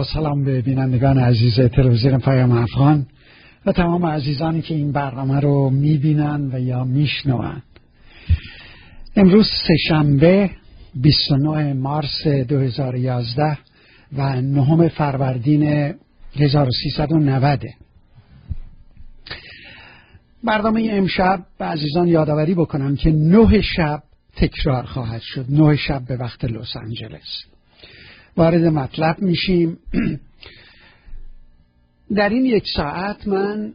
با سلام به بینندگان عزیز تلویزیون پیام افغان و تمام عزیزانی که این برنامه رو میبینن و یا میشنون. امروز سه‌شنبه 29 مارس 2011 و 9 فروردین 1390. برنامه امشب به عزیزان یادآوری بکنم که 9 شب تکرار خواهد شد، 9 شب به وقت لس آنجلس. وارد مطلب میشیم. در این 1 ساعت من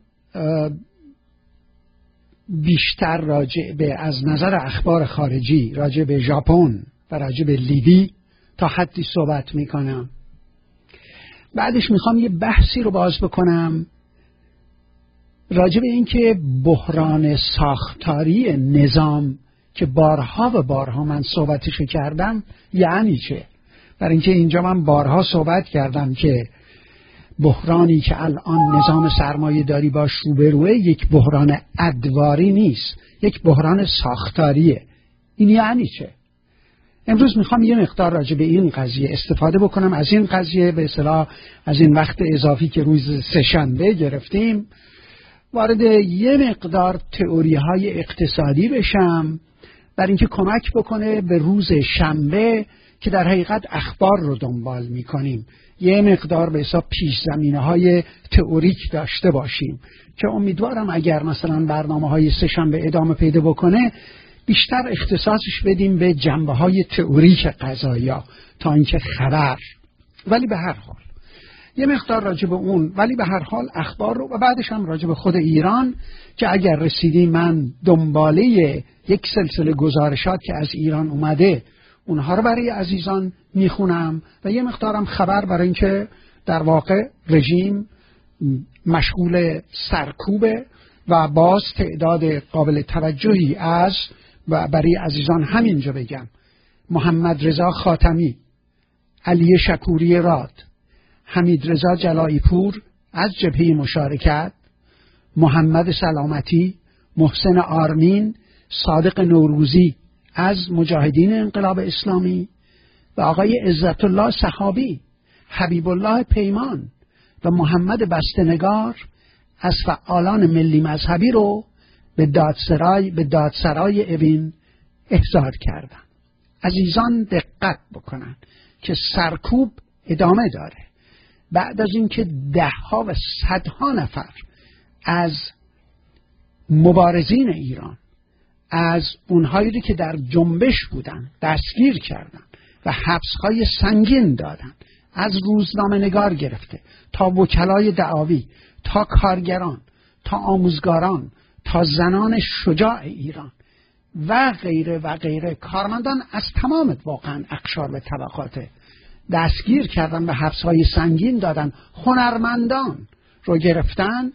بیشتر راجع به از نظر اخبار خارجی راجع به ژاپن و راجع به لیبی تا حدی صحبت میکنم. بعدش میخوام یه بحثی رو باز بکنم راجع به اینکه بحران ساختاری نظام که بارها و بارها من صحبتشو کردم یعنی چه. برای اینکه اینجا من بارها صحبت کردم که بحرانی که الان نظام سرمایه داری باش روبروه یک بحران ادواری نیست، یک بحران ساختاریه. این یعنی چه؟ امروز میخوام یه مقدار راجع به این قضیه استفاده بکنم، از این قضیه به اصطلاح از این وقت اضافی که روز سه‌شنبه گرفتیم وارد یه مقدار تئوری های اقتصادی بشم برای اینکه کمک بکنه به روز شنبه که در حقیقت اخبار رو دنبال میکنیم یه مقدار به حساب پیش زمینه های تئوریک داشته باشیم که امیدوارم اگر مثلا برنامه های سه‌شنبه ادامه پیدا بکنه بیشتر اختصاصش بدیم به جنبه های تئوریک قضایا تا اینکه خبر. ولی به هر حال یه مقدار راجع به اون، ولی به هر حال اخبار رو و بعدش هم راجع به خود ایران که اگر رسیدیم من دنباله یک سلسله گزارشات که از ایران اومده اونها رو برای عزیزان میخونم و یه مقدارم خبر برای اینکه در واقع رژیم مشغول سرکوبه و باز تعداد قابل توجهی از و برای عزیزان همینجا بگم محمد رضا خاتمی، علی شکوری راد، حمید رضا جلایی پور از جبهه مشارکت، محمد سلامتی، محسن آرمین، صادق نوروزی از مجاهدین انقلاب اسلامی و آقای عزت الله صحابی، حبیب الله پیمان و محمد بسته‌نگار از فعالان ملی مذهبی رو به دادسرای اوین احضار کردن. عزیزان دقت بکنن که سرکوب ادامه داره. بعد از اینکه 10 ها و 100 ها نفر از مبارزین ایران از اونهایی که در جنبش بودن دستگیر کردن و حبس‌های سنگین دادن، از روزنامه‌نگار گرفته تا وکلای دعاوی تا کارگران تا آموزگاران تا زنان شجاع ایران و غیره و غیره، کارمندان از تمام واقعا اقشار و طبقات دستگیر کردن و حبس‌های سنگین دادن، هنرمندان رو گرفتن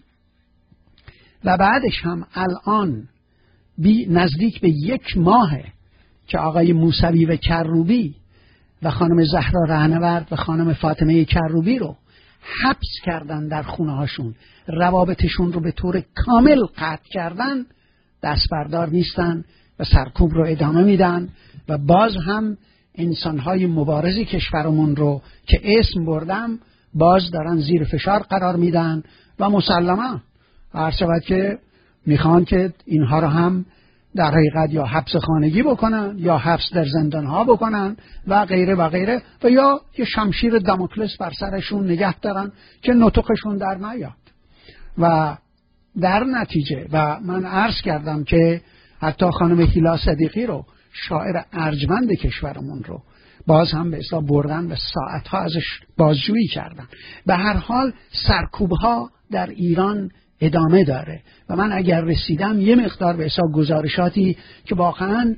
و بعدش هم الان نزدیک به 1 ماهه که آقای موسوی و کروبی و خانم زهرا رهنورد و خانم فاطمه کروبی رو حبس کردن در خونه هاشون، روابطشون رو به طور کامل قطع کردن، دست بردار نیستن و سرکوب رو ادامه میدن و باز هم انسانهای مبارز کشورمون رو که اسم بردم باز دارن زیر فشار قرار میدن و مسلما هر شود که میخوان که اینها رو هم در حقیقت یا حبس خانگی بکنن یا حبس در زندانها بکنن و غیره و غیره و یا یه شمشیر داموکلس بر سرشون نگه دارن که نطقشون در نیاد. و در نتیجه و من عرض کردم که حتی خانم هیلا صدیقی رو شاعر ارجمند کشورمون رو باز هم به اصطلاح بردن و ساعتها ازش بازجویی کردن. به هر حال سرکوبها در ایران ادامه داره و من اگر رسیدم یه مقدار به حساب گزارشاتی که واقعا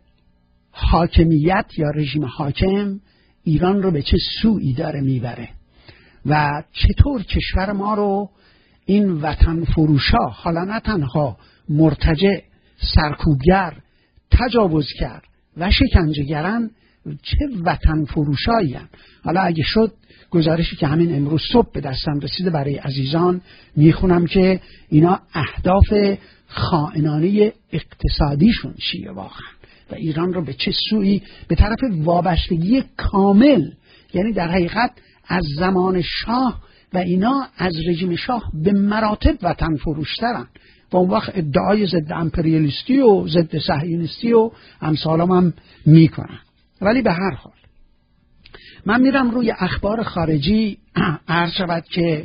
حاکمیت یا رژیم حاکم ایران رو به چه سویی داره میبره و چطور کشور ما رو این وطن فروشا، حالا نه تنها مرتجع، سرکوبگر، تجاوزگر و شکنجهگران، چه وطن فروشایی هستند. حالا اگه شد گزارشی که همین امروز صبح به دستم رسیده برای عزیزان میخونم که اینا اهداف خائنانه اقتصادیشون چیه واقعا و ایران رو به چه سویی به طرف وابستگی کامل، یعنی در حقیقت از زمان شاه و اینا از رژیم شاه به مراتب وطن فروشترن و اون وقت ادعای ضد امپریالیستی و ضد صهیونیستی و امثالام هم میکنن. ولی به هر حال من میرم روی اخبار خارجی. عرض شود که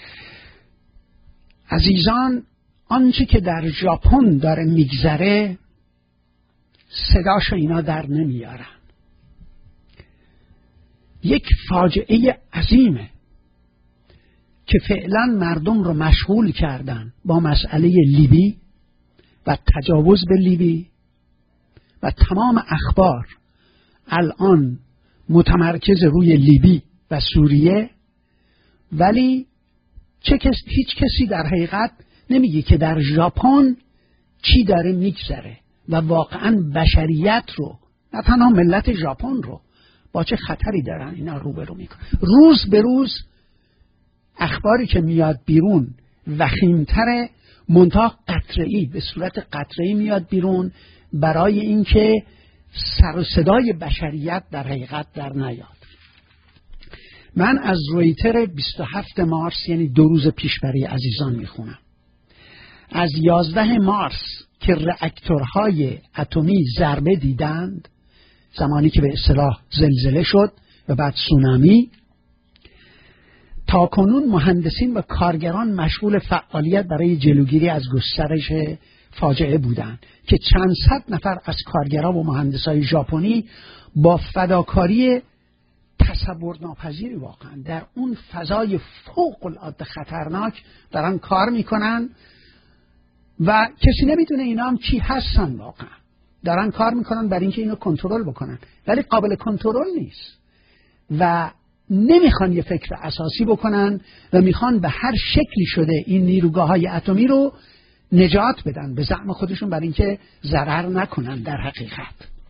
عزیزان آنچه که در ژاپن داره میگذره صداشو اینا در نمیارن. یک فاجعه عظیمه که فعلا مردم رو مشغول کردن با مسئله لیبی و تجاوز به لیبی و تمام اخبار الان متمرکز روی لیبی و سوریه، ولی هیچ کسی در حقیقت نمیگه که در ژاپن چی داره میگذره و واقعا بشریت رو، نه تنها ملت ژاپن رو، با چه خطری دارن اینا روبرو میکنن. روز به روز اخباری که میاد بیرون وخیمتره، منتها قطره‌ای، به صورت قطره‌ای میاد بیرون برای اینکه سر و صدای بشریت در حقیقت در نیاد. من از رویتر 27 مارس یعنی 2 روز پیش برای عزیزان میخونم. از 11 مارس که راکتورهای اتمی ضربه دیدند، زمانی که به اصطلاح زلزله شد و بعد سونامی، تا کنون مهندسین و کارگران مشغول فعالیت برای جلوگیری از گسترش فاجعه بودند که چند صد نفر از کارگران و مهندسای ژاپنی با فداکاری تصور ناپذیری واقعا در اون فضای فوق العاده خطرناک دارن کار میکنن و کسی نمیدونه اینا هم کی هستن. واقعا دارن کار میکنن برای اینکه اینو کنترل بکنن، ولی قابل کنترل نیست و نمیخوان یه فکر اساسی بکنن و میخوان به هر شکلی شده این نیروگاه‌های اتمی رو نجات بدن به زعم خودشون برای اینکه ضرر نکنن. در حقیقت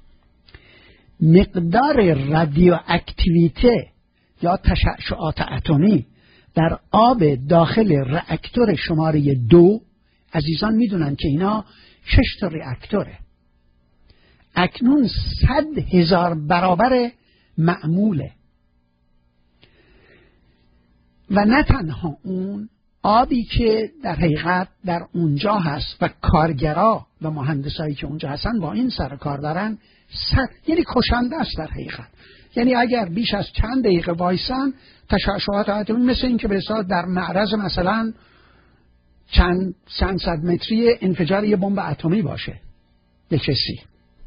مقدار رادیواکتیویته یا تشعشعات اتمی در آب داخل راکتور شماره 2، عزیزان میدونن که اینا 6 تا راکتوره، اکنون 100,000 برابر معموله و نه تنها اون آبی که در حقیقت در اونجا هست و کارگرا و مهندسایی که اونجا هستن با این سر کار دارن، یعنی کشنده است در حقیقت. یعنی اگر بیش از چند دقیقه وایسن تشعشعات اتمی مثل این که به اصطلاح در معرض مثلا چند صد متری انفجار یه بمب اتمی باشه به کسی.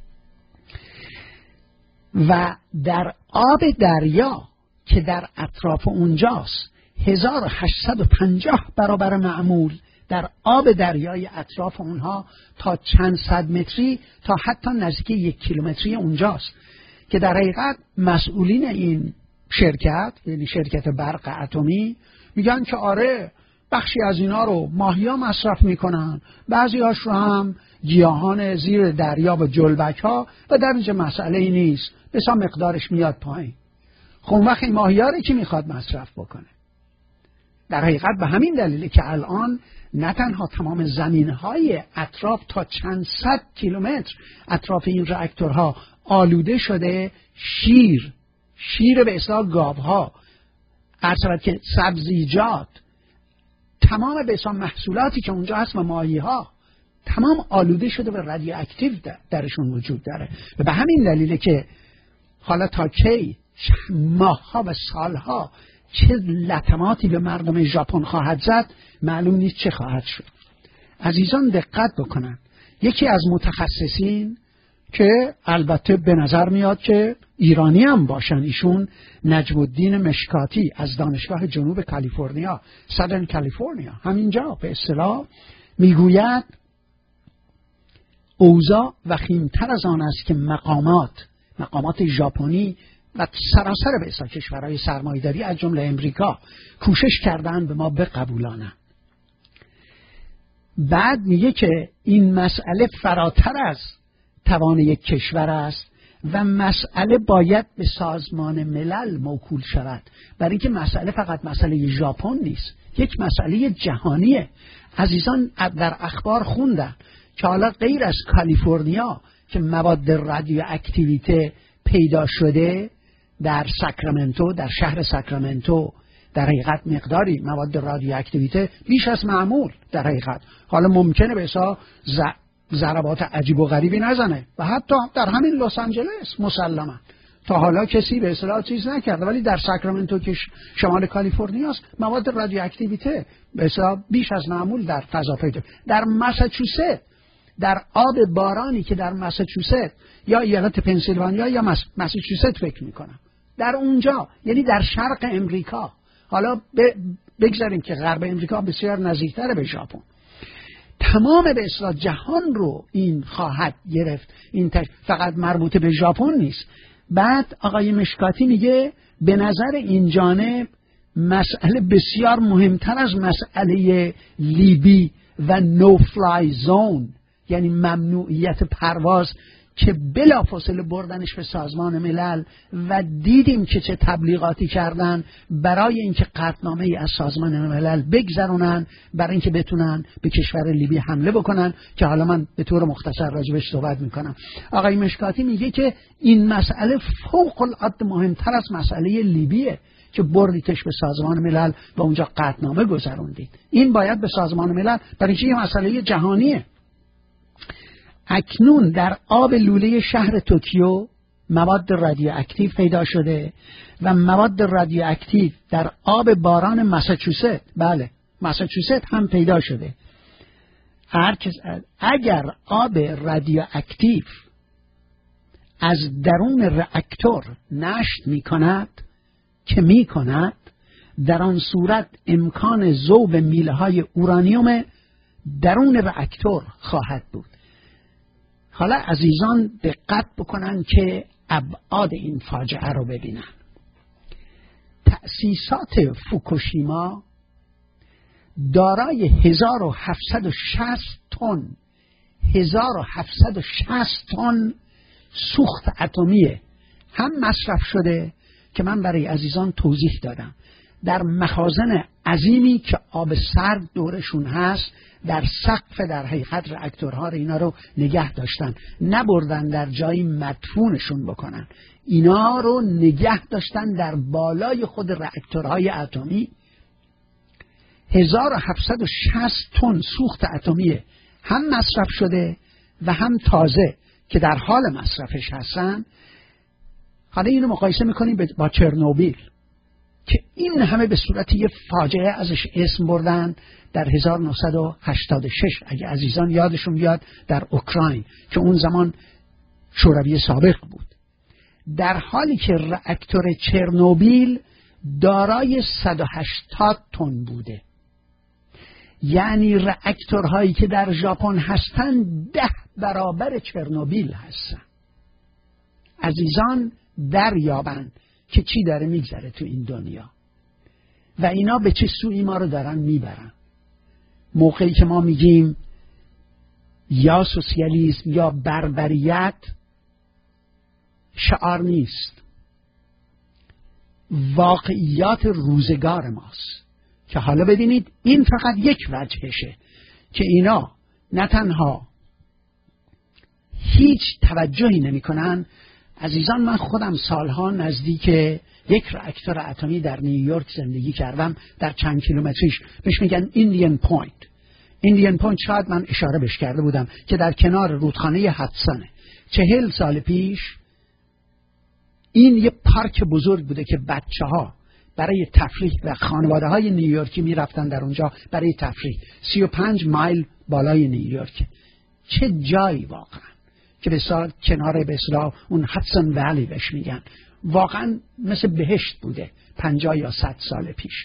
و در آب دریا که در اطراف اونجاست 1850 برابر معمول، در آب دریای اطراف اونها تا چند صد متری تا حتی نزدیک 1 کیلومتری اونجاست که در حقیقت مسئولین این شرکت، یعنی شرکت برق اتمی، میگن که آره بخشی از اینا رو ماهیا مصرف میکنن، بعضی هاش رو هم گیاهان زیر دریا و جلبک ها و در اینجا مسئله ای نیست، بسا مقدارش میاد پایین. خب وقت این ماهیا رو کی میخواد مصرف بکنه؟ در حقیقت به همین دلیله که الان نه تنها تمام زمینهای اطراف تا چند صد کیلومتر اطراف این راکتورها آلوده شده، شیر به اصطلاح گاوها، عرض که سبزیجات، تمام به اصطلاح محصولاتی که اونجا هست و ماهی‌ها تمام آلوده شده و رادیواکتیو درشون وجود داره و به همین دلیله که حالا تا کی ماه‌ها و سال‌ها چه لطماتی به مردم ژاپن خواهد زد معلوم نیست چه خواهد شد. عزیزان دقت بکنن، یکی از متخصصین که البته به نظر میاد که ایرانی هم باشن، ایشون نجم الدین مشکاتی از دانشگاه جنوب کالیفرنیا، سادرن کالیفرنیا، همینجا به اصطلاح میگوید اوضاع وخیمتر از آن است که مقامات ژاپنی و سراسر به اصطلاح کشورهای سرمایه‌داری از جمله امریکا کوشش کردن به ما بقبولانن. بعد میگه که این مسئله فراتر از توان یک کشور است و مسئله باید به سازمان ملل موکول شود، برای اینکه مسئله فقط مسئله ژاپن نیست، یک مسئله جهانیه. عزیزان در اخبار خوندن که حالا غیر از کالیفرنیا که مواد رادیواکتیویته پیدا شده در ساکرامنتو، در شهر ساکرامنتو در حقیقت مقداری مواد رادیواکتیویته بیش از معمول در حقیقت. حالا ممکنه به حساب ضربات عجیب و غریبی نزنه و حتی در همین لس آنجلس مسلما تا حالا کسی به اصطلاح چیز نکرده، ولی در ساکرامنتو که شمال کالیفرنیا است مواد رادیواکتیویته به اصطلاح بیش از معمول در فضا پیدا. در ماساچوست، در آب بارانی که در ماساچوست یا ایالت پنسیلوانیا یا ماساچوست فکر میکنم در اونجا، یعنی در شرق امریکا، حالا بگذاریم که غرب امریکا بسیار نزدیکتر به ژاپن، تمام به اصطلاح جهان رو این خواهد گرفت. این فقط مربوط به ژاپن نیست. بعد آقای مشکاتی میگه به نظر این جانب مسئله بسیار مهمتر از مسئله لیبی و نو فلای زون، یعنی ممنوعیت پرواز که بلافاصله بردنش به سازمان ملل و دیدیم که چه تبلیغاتی کردن برای اینکه قطعنامه ای از سازمان ملل بگذرونن برای اینکه بتونن به کشور لیبی حمله بکنن، که حالا من به طور مختصر راجبش صحبت میکنم. آقای مشکاتی میگه که این مسئله فوق العاده مهمتر از مسئله لیبیه که بردیتش به سازمان ملل و اونجا قطعنامه گذروندید. این باید به سازمان ملل، برای اینکه این مسئله جهانیه. اکنون در آب لوله شهر توکیو مواد رادیواکتیو پیدا شده و مواد رادیواکتیو در آب باران ماساچوست، بله ماساچوست هم پیدا شده. اگر آب رادیواکتیو از درون راکتور نشت می کند که می کند، در آن صورت امکان ذوب میله های اورانیوم درون راکتور خواهد بود. حالا عزیزان دقت بکنن که ابعاد این فاجعه رو ببینن. تأسیسات فوکوشیما دارای 1760 تن سوخت اتمیه هم مصرف شده که من برای عزیزان توضیح دادم. در مخازن عظیمی که آب سرد دورشون هست، در سقف در حقیقت راکتورها رو اینا رو نگه داشتن، نبردن در جایی مدفونشون بکنن، اینا رو نگه داشتن در بالای خود راکتورهای اتمی. 1760 تن سوخت اتمی هم مصرف شده و هم تازه که در حال مصرفش هستن. حالا اینو مقایسه میکنیم با چرنوبیل که این همه به صورت یه فاجعه ازش اسم بردن در 1986 اگه عزیزان یادشون بیاد، در اوکراین که اون زمان شوروی سابق بود. در حالی که راکتور چرنوبیل دارای 180 تن بوده، یعنی راکتورهایی که در ژاپن هستن 10 برابر چرنوبیل هستن. عزیزان دریابن که چی داره میگذره تو این دنیا و اینا به چه سوی ما رو دارن میبرن. موقعی که ما میگیم یا سوسیالیسم یا بربریت، شعار نیست، واقعیات روزگار ماست که حالا ببینید این فقط یک وجهشه که اینا نه تنها هیچ توجهی نمی کنن. عزیزان من خودم سالها نزدیک یک راکتور اتمی در نیویورک زندگی کردم، در چند کیلومتریش، بهش میگن ایندیان پوینت. ایندیان پوینت شاید من اشاره بهش کرده بودم که در کنار رودخانه هدسونه. 40 سال پیش این یه پارک بزرگ بوده که بچه‌ها برای تفریح و خانواده های نیویورکی میرفتن در اونجا برای تفریح. 35 مایل بالای نیویورک. چه جایی واقعا که به سال کنار به اصطلاح اون هدسون ولی بهش میگن، واقعا مثل بهشت بوده 50 یا 100 سال پیش.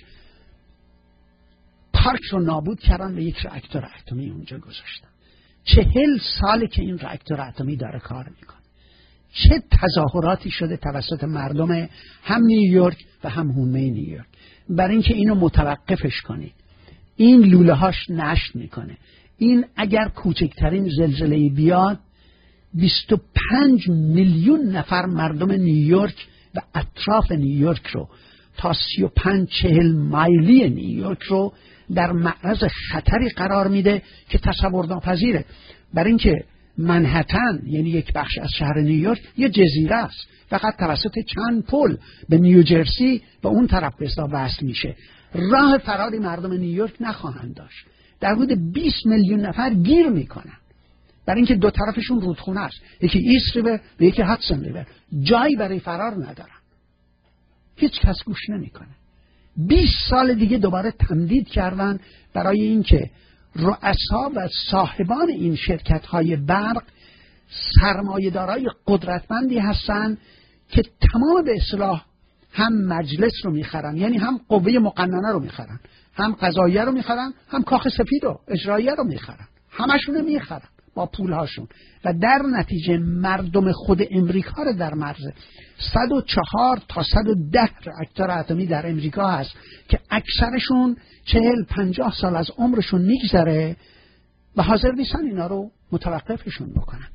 پارک رو نابود کردن و یک راکتور اتمی اونجا گذاشتن. 40 ساله که این راکتور اتمی داره کار میکنه. چه تظاهراتی شده توسط مردم هم نیویورک و هم حومه نیویورک برای اینکه اینو متوقفش کنید. این لوله هاش نشت میکنه. این اگر کوچکترین زلزله بیاد 25 میلیون نفر مردم نیویورک و اطراف نیویورک رو تا 35-40 مایلی نیویورک رو در معرض خطری قرار میده که تصور ناپذیره. برای اینکه منهتن یعنی یک بخش از شهر نیویورک یه جزیره است، فقط توسط چند پل به نیوجرسی به اون طرف به اصطلاح وصل میشه. راه فراری مردم نیویورک نخواهند داشت. در حدود 20 میلیون نفر گیر میکنن، برای اینکه دو طرفشون رودخونه است، یکی ایست ریور و یکی هاتسون ریور، جایی برای فرار ندارن. هیچ کس گوش نمیکنه. 20 سال دیگه دوباره تمدید کردن برای اینکه رؤسا و صاحبان این شرکت‌های برق سرمایه‌دارای قدرتمندی هستن که تمام به اصطلاح هم مجلس رو میخرن، یعنی هم قوه مقننه رو میخرن، هم قضاییه رو میخرن، هم کاخ سفید و اجراییه رو میخرن، همشون رو میخرن با پولهاشون و در نتیجه مردم خود امریکا رو در مرز 104 تا 110 راکتور اتمی در امریکا هست که اکثرشون 40-50 سال از عمرشون میگذره و حاضر نیستن اینا رو متوقفشون بکنن.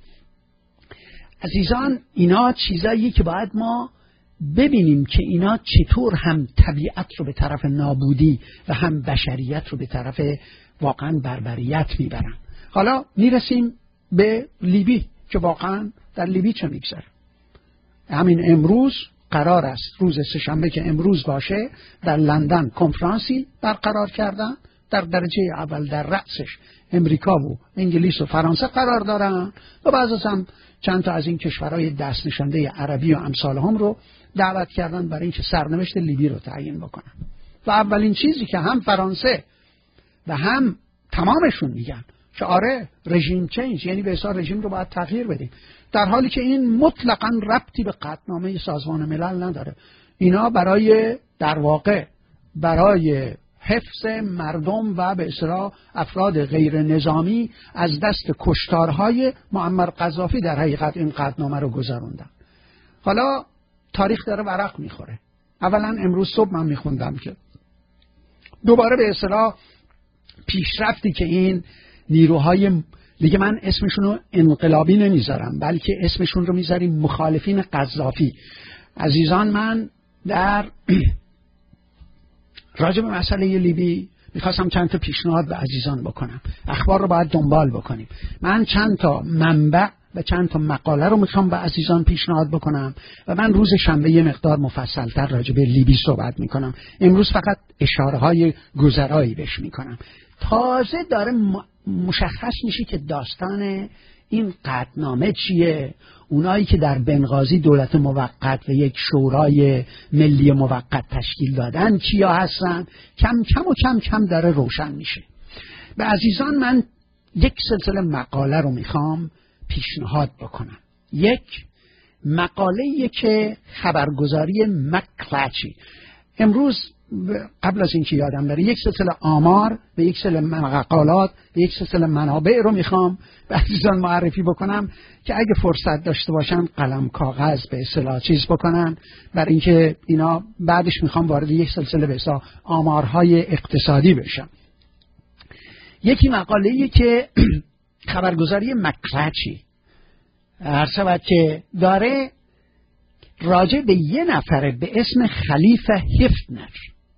عزیزان، اینا چیزایی که باید ما ببینیم که اینا چطور هم طبیعت رو به طرف نابودی و هم بشریت رو به طرف واقعا بربریت میبرن. حالا میرسیم به لیبی که واقعا در لیبی چه میگذره. همین امروز قرار است، روز سه‌شنبه که امروز باشه، در لندن کنفرانسی برقرار کردن. در درجه اول در رأسش امریکا و انگلیس و فرانسه قرار دارن و بعضی هم چند تا از این کشورهای دست نشانده عربی و امثال هم رو دعوت کردن برای اینکه سرنوشت لیبی رو تعیین بکنن. و اولین چیزی که هم فرانسه و هم تمامشون میگن که آره رژیم چینج، یعنی به اصطلاح رژیم رو باید تغییر بدیم، در حالی که این مطلقاً ربطی به قطعنامه سازمان ملل نداره. اینا برای در واقع برای حفظ مردم و به اصطلاح افراد غیر نظامی از دست کشتارهای معمر قذافی در حقیقت این قطعنامه رو گذروندن. حالا تاریخ داره ورق میخوره. اولا امروز صبح من میخوندم که دوباره به اصطلاح پیشرفتی که این نیروهای دیگه، من اسمشون رو انقلابی نمیذارم بلکه اسمشون رو میذاریم مخالفین قذافی. عزیزان، من در راجع به مسئله لیبی میخواستم چند تا پیشنهاد به عزیزان بکنم. اخبار رو باید دنبال بکنیم. من چند تا منبع و چند تا مقاله رو میخوام به عزیزان پیشنهاد بکنم و من روز شنبه یه مقدار مفصل‌تر راجع به لیبی صحبت میکنم. امروز فقط اشاره‌های گذرایی بهش میکنم. تازه داره مشخص میشه که داستان این قطعنامه چیه. اونایی که در بنغازی دولت موقت و یک شورای ملی موقت تشکیل دادن کیا هستن، کم کم داره روشن میشه. به عزیزان من یک سلسله مقاله رو میخوام پیشنهاد بکنم. یک مقاله که خبرگزاری مکلچی امروز قبل از اینکه یادم بره یک سلسله آمار و یک سلسله مقالات و یک سلسله منابع رو میخوام به عزیزان معرفی بکنم که اگه فرصت داشته باشن قلم کاغذ به اصطلاح چیز بکنن، برای اینکه اینا بعدش میخوام وارد یک سلسله به اصطلاح آمارهای اقتصادی بشم. یکی مقاله‌ای که خبرگزاری مکلچی هر که داره راجع به یه نفره به اسم خلیفه هفتنر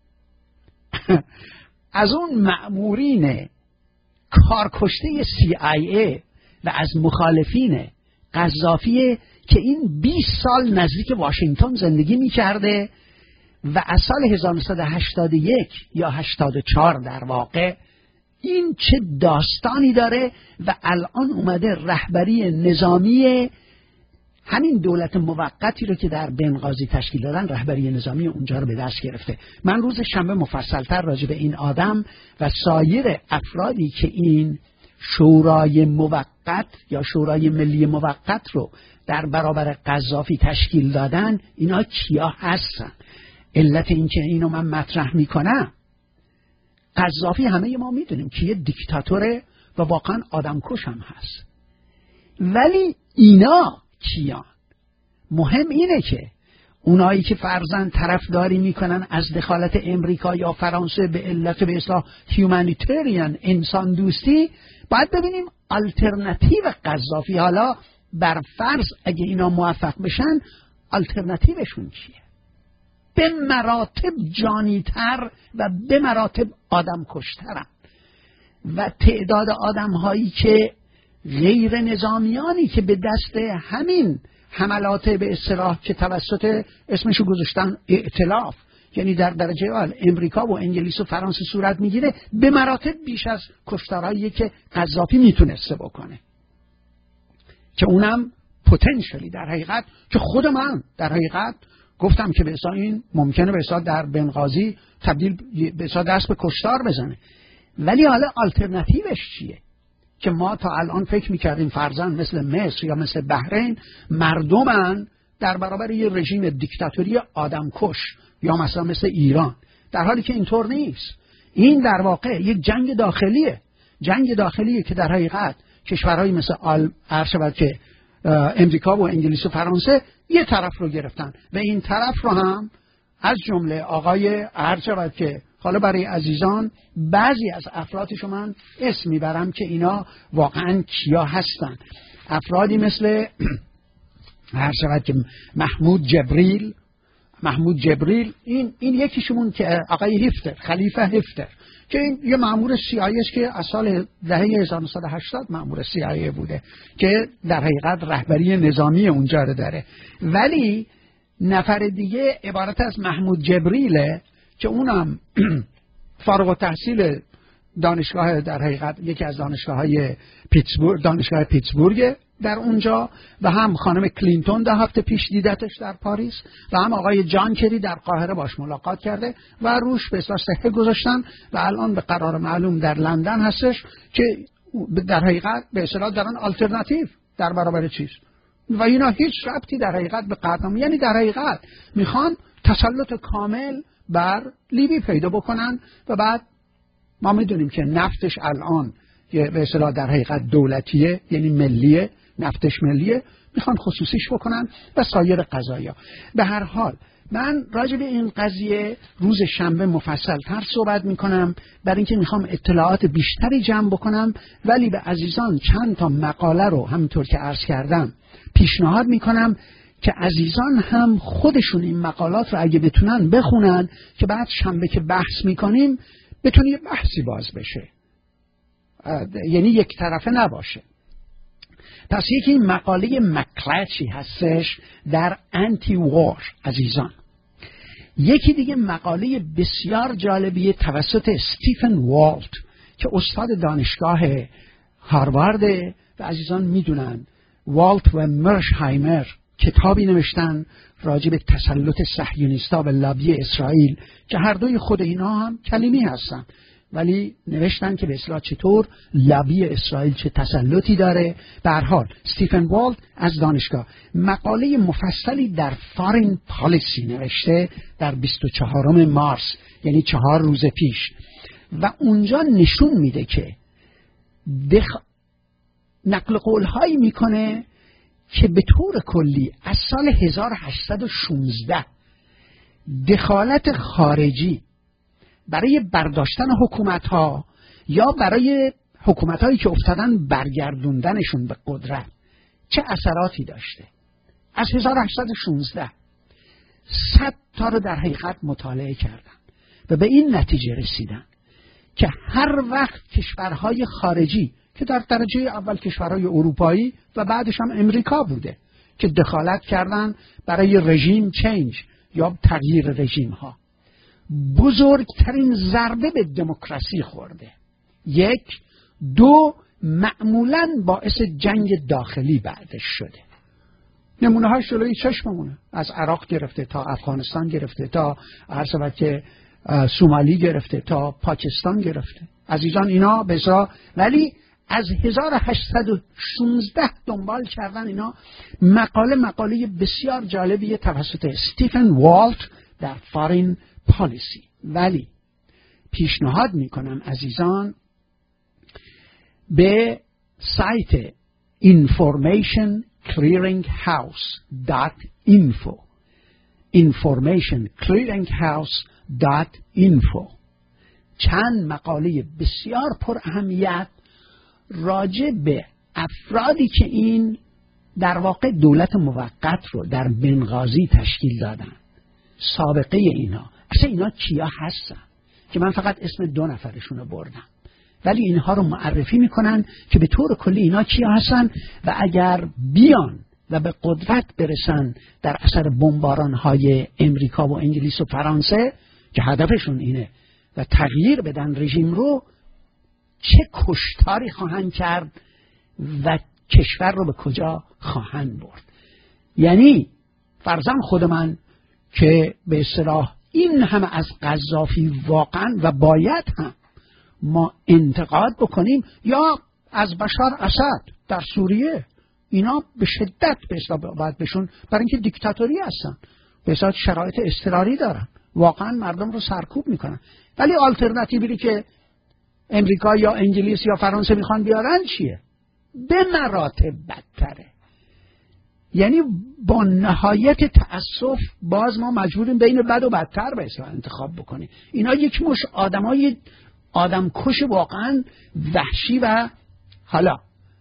از اون مأمورین کارکشته CIA و از مخالفین قذافی که این 20 سال نزدیک واشنگتن زندگی می‌کرده و از سال 1981 یا 84 در واقع این چه داستانی داره و الان اومده رهبری نظامی همین دولت موقتی رو که در بنغازی تشکیل دادن، رهبری نظامی اونجا رو به دست گرفته. من روز شنبه مفصل‌تر راجع به این آدم و سایر افرادی که این شورای موقت یا شورای ملی موقت رو در برابر قذافی تشکیل دادن اینا کیا هستن. علت این که اینو من مطرح میکنم، قذافی همه ما میدونیم که یه دیکتاتوره و واقعا آدمکش هم هست، ولی اینا کیان؟ مهم اینه که اونایی که فرضاً طرفداری میکنن از دخالت امریکا یا فرانسه به علت به اصطلاح هیومانیتریان انسان دوستی، باید ببینیم آلترناتیو قذافی، حالا بر فرض اگه اینا موفق بشن آلترناتیوشون چیه؟ به مراتب جانیتر و به مراتب آدم کشترن و تعداد آدم هایی که غیر نظامیانی که به دست همین حملات به اصطلاح که توسط اسمشو گذاشتن ائتلاف، یعنی در درجه اول امریکا و انگلیس و فرانسه صورت میگیره، به مراتب بیش از کشتارهایی که قذافی میتونسته بکنه، که اونم پتانسیلی در حقیقت که خود من در حقیقت گفتم که به اصطلاح این ممکنه به اصطلاح در بنغازی تبدیل به اصطلاح دست به کشتار بزنه. ولی حالا آلترناتیوش چیه؟ که ما تا الان فکر میکردیم فرضاً مثل مصر یا مثل بحرین مردمن در برابر یه رژیم دیکتاتوری آدمکش، یا مثلا مثل ایران، در حالی که اینطور نیست. این در واقع یک جنگ داخلیه که در حقیقت کشورهای مثل که امریکا و انگلیس و فرانسه یه طرف رو گرفتن و این طرف رو هم از جمله آقای که حالا برای عزیزان بعضی از افرادشو من اسم میبرم که اینا واقعا کیا هستن. افرادی مثل که محمود جبریل، این یکیشون که آقای هفتر، خلیفه هفتر، که این یه مأمور CIA است که از سال دهه 1980 مأمور CIA بوده که در حقیقت رهبری نظامی اونجا رو داره. ولی نفر دیگه عبارت از محمود جبریله که اونم فارغ التحصیل دانشگاه، در حقیقت یکی از دانشگاه پیتسبورگ در اونجا، و هم خانم کلینتون 2 هفته پیش دیدتش در پاریس، و هم آقای جان کری در قاهره باش ملاقات کرده و روش به اصطلاح صحه گذاشتن و الان به قرار معلوم در لندن هستش که در حقیقت به اصطلاح دارن آلترناتیو در برابر چیز، و اینا هیچ ربطی در حقیقت به قدم، یعنی در حقیقت میخوان تسلط کامل بر لیبی پیدا بکنن و بعد ما میدونیم که نفتش الان به اصطلاح در حقیقت دولتیه، یعنی ملیه، نفتش ملیه، میخوان خصوصیش بکنن و سایر قضایا. به هر حال من راجع به این قضیه روز شنبه مفصل تر صحبت میکنم، برای اینکه میخوام اطلاعات بیشتری جمع بکنم، ولی به عزیزان چند تا مقاله رو همینطور که عرض کردم پیشنهاد میکنم که عزیزان هم خودشون این مقالات رو اگه بتونن بخونن که بعد شنبه که بحث میکنیم بتونه یه بحثی باز بشه، یعنی یک طرفه نباشه. پس یکی مقاله مکلچی هستش در انتی وار عزیزان. یکی دیگه مقاله بسیار جالبی توسط استیفن والت که استاد دانشگاه هاروارد و عزیزان میدونن والت و مرشهایمر کتابی نوشتن راجع به تسلط صهیونیست‌ها به لابی اسرائیل که هر دوی خود اینا هم کلیمی هستن، ولی نوشتن که به اصطلاح چطور لابی اسرائیل چه تسلطی داره. به هر حال استیفن والت از دانشگاه مقاله مفصلی در فارین پالیسی نوشته در 24 مارس، یعنی 4 روز پیش، و اونجا نشون میده که نقل قول‌هایی میکنه که به طور کلی از سال 1816 دخالت خارجی برای برداشتن حکومت‌ها یا برای حکومت‌هایی که افتادن برگردوندنشون به قدرت چه اثراتی داشته. از 1816 100 تا رو در حقیقت مطالعه کردن و به این نتیجه رسیدن که هر وقت کشورهای خارجی که در درجه اول کشورهای اروپایی و بعدش هم امریکا بوده که دخالت کردن برای رژیم چینج یا تغییر رژیم ها، بزرگترین ضربه به دموکراسی خورده. 1 2 معمولاً باعث جنگ داخلی بعدش شده. نمونه هاش جلوی چشممونه، از عراق گرفته تا افغانستان گرفته تا عرض که سومالی گرفته تا پاکستان گرفته عزیزان اینا بسا. ولی از 1816 دنبال کردن اینا. مقاله بسیار جالبیه توسط استیفن والت در فارین پالیسی. ولی پیشنهاد میکنم عزیزان به سایت informationclearinghouse.info informationclearinghouse.info چند مقاله بسیار پر اهمیت راجع به افرادی که این در واقع دولت موقت رو در بنغازی تشکیل دادن، سابقه اینا، اصلا اینا کیا هستن، که من فقط اسم 2 نفرشون رو بردم. ولی اینها رو معرفی میکنن که به طور کلی اینا کیا هستن و اگر بیان و به قدرت برسن در اثر بمباران‌های امریکا و انگلیس و فرانسه که هدفشون اینه و تغییر بدن رژیم رو، چه کشتاری خواهند کرد و کشور رو به کجا خواهند برد. یعنی فرضاً خود من که به اصطلاح این همه از قذافی واقعاً و باید هم ما انتقاد بکنیم، یا از بشار اسد در سوریه، اینا به شدت به اصطلاح باید بشون، برای اینکه دیکتاتوری هستن، به اصطلاح شرایط اضطراری دارن، واقعاً مردم رو سرکوب میکنن. ولی آلترناتیوی که امریکا یا انگلیس یا فرانسه میخوان بیارن چیه؟ به مراتب بدتره. یعنی با نهایت تأسف باز ما مجبوریم بین بد و بدتر به اصطلاح انتخاب بکنیم. اینا یک مش آدمای آدمکش واقعا وحشی. و حالا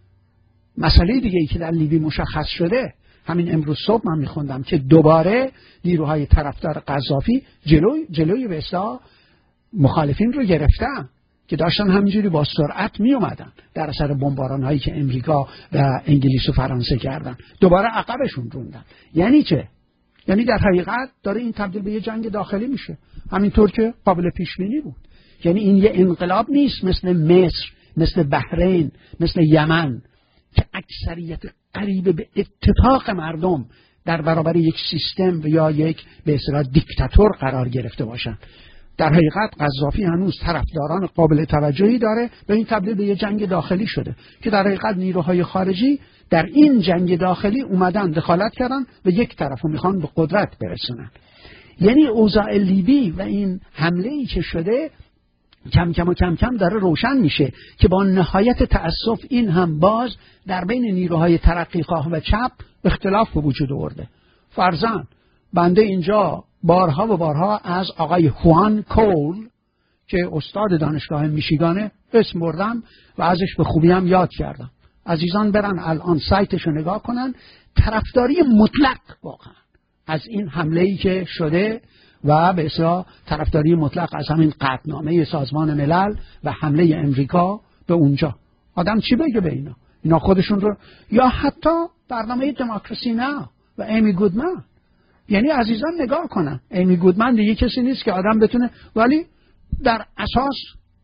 مسئله دیگه ای که در لیبی مشخص شده، همین امروز صبح من میخوندم که دوباره نیروهای طرفدار قذافی جلوی به اصطلاح مخالفین رو گرفتن که داشتن همینجوری با سرعت می اومدن در اثر بمباران هایی که امریکا و انگلیس و فرانسه کردن، دوباره عقبشون روندن. یعنی چه؟ یعنی در حقیقت داره این تبدیل به یه جنگ داخلی میشه، همینطور که قابل پیش بینی بود. یعنی این یه انقلاب نیست مثل مصر، مثل بحرین، مثل یمن که اکثریت قریب به اتفاق مردم در برابر یک سیستم یا یک به اصطلاح دیکتاتور قرار گرفته باشن. در حقیقت قذافی هنوز طرفداران قابل توجهی داره و این تبدیل به یه جنگ داخلی شده که در حقیقت نیروهای خارجی در این جنگ داخلی اومدن دخالت کردن و یک طرفو میخوان به قدرت برسونن. یعنی اوضاع لیبی و این حمله‌ای که شده کم کم داره روشن میشه که با نهایت تأسف این هم باز در بین نیروهای ترقیخواه و چپ اختلاف به وجود آورده. فرضاً بنده اینجا بارها و بارها از آقای هوان کول که استاد دانشگاه میشیگانه اسم بردم و ازش به خوبی هم یاد کردم. عزیزان برن الان سایتش رو نگاه کنن، طرفداری مطلق واقعا از این حمله‌ای که شده و به اصطلاح طرفداری مطلق از همین قطعنامه سازمان ملل و حمله امریکا به اونجا. آدم چی بگه به اینا خودشون رو، یا حتی برنامه دموکراسی نه و ایمی گودمن. یعنی عزیزان نگاه کنن، ایمی گودمن دیگه کسی نیست که آدم بتونه، ولی در اساس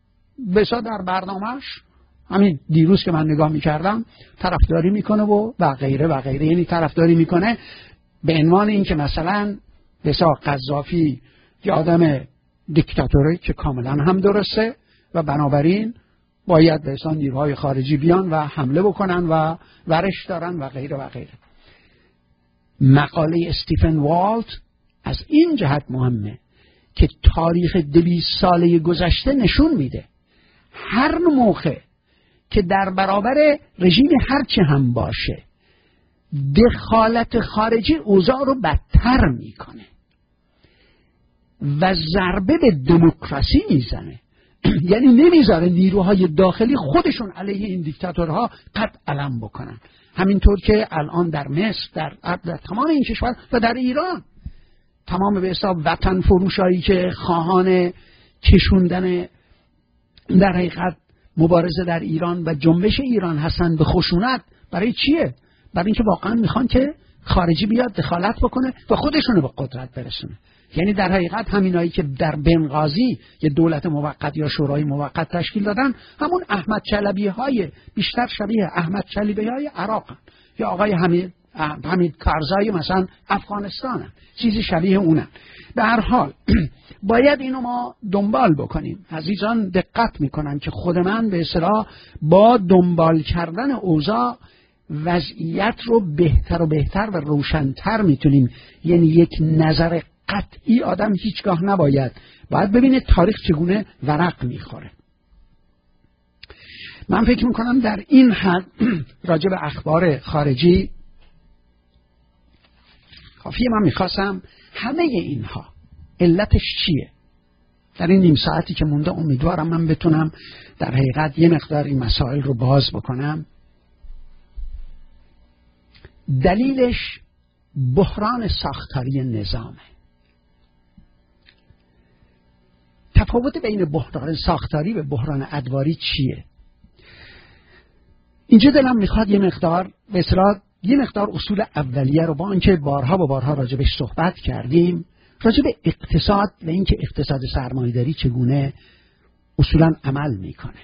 بسا در برنامهش همین دیروز که من نگاه میکردم طرفداری میکنه و غیره و غیره. یعنی طرفداری میکنه به عنوان این که مثلا بسا قذافی یه آدم دیکتاتوری که کاملا هم درسته و بنابراین باید بسا نیروهای خارجی بیان و حمله بکنن و ورش دارن و غیره و غیره. مقاله استیفن والت از این جهت مهمه که تاریخ 200 ساله گذشته نشون میده هر موقع که در برابر رژیم هرچه هم باشه دخالت خارجی اوضاع رو بدتر میکنه و ضربه به دموکراسی میزنه. یعنی نمیذاره نیروهای داخلی خودشون علیه این دیکتاتورها قد علم بکنن. همینطور که الان در مصر، در تمام این کشور و در ایران تمام به حساب وطن فروشایی که خواهان کشوندن در حقیقت مبارزه در ایران و جنبش ایران هستن به خشونت، برای چیه؟ برای اینکه واقعا میخوان که خارجی بیاد دخالت بکنه و خودشونو به قدرت برسونه. یعنی در حقیقت همینایی که در بنغازی یه دولت موقت یا شورای موقت تشکیل دادن همون احمد چلبی های بیشتر شبیه احمد چلبی های عراق هن. یا آقای حمید کارزای مثلا افغانستان هن. چیزی شبیه اونن. به هر حال باید اینو ما دنبال بکنیم. عزیزان دقت میکنن که خود من به اصطلاح با دنبال کردن اوضاع وضعیت رو بهتر و بهتر و روشن‌تر میتونیم. یعنی یک نظر قطعی آدم هیچگاه نباید، باید ببینه تاریخ چگونه ورق میخوره. من فکر میکنم در این حد راجع به اخبار خارجی کافیه. من میخواستم همه اینها علتش چیه در این نیم ساعتی که مونده امیدوارم من بتونم در حقیقت یه مقدار این مسائل رو باز بکنم. دلیلش بحران ساختاری نظامه. تفاوت بین بحران ساختاری و بحران ادواری چیه؟ اینجا دلم میخواد یه مقدار به اصطلاح یه مقدار اصول اولیه رو با آنکه بارها و بارها راجبش صحبت کردیم، راجب اقتصاد و اینکه اقتصاد سرمایه‌داری چگونه اصولا عمل میکنه.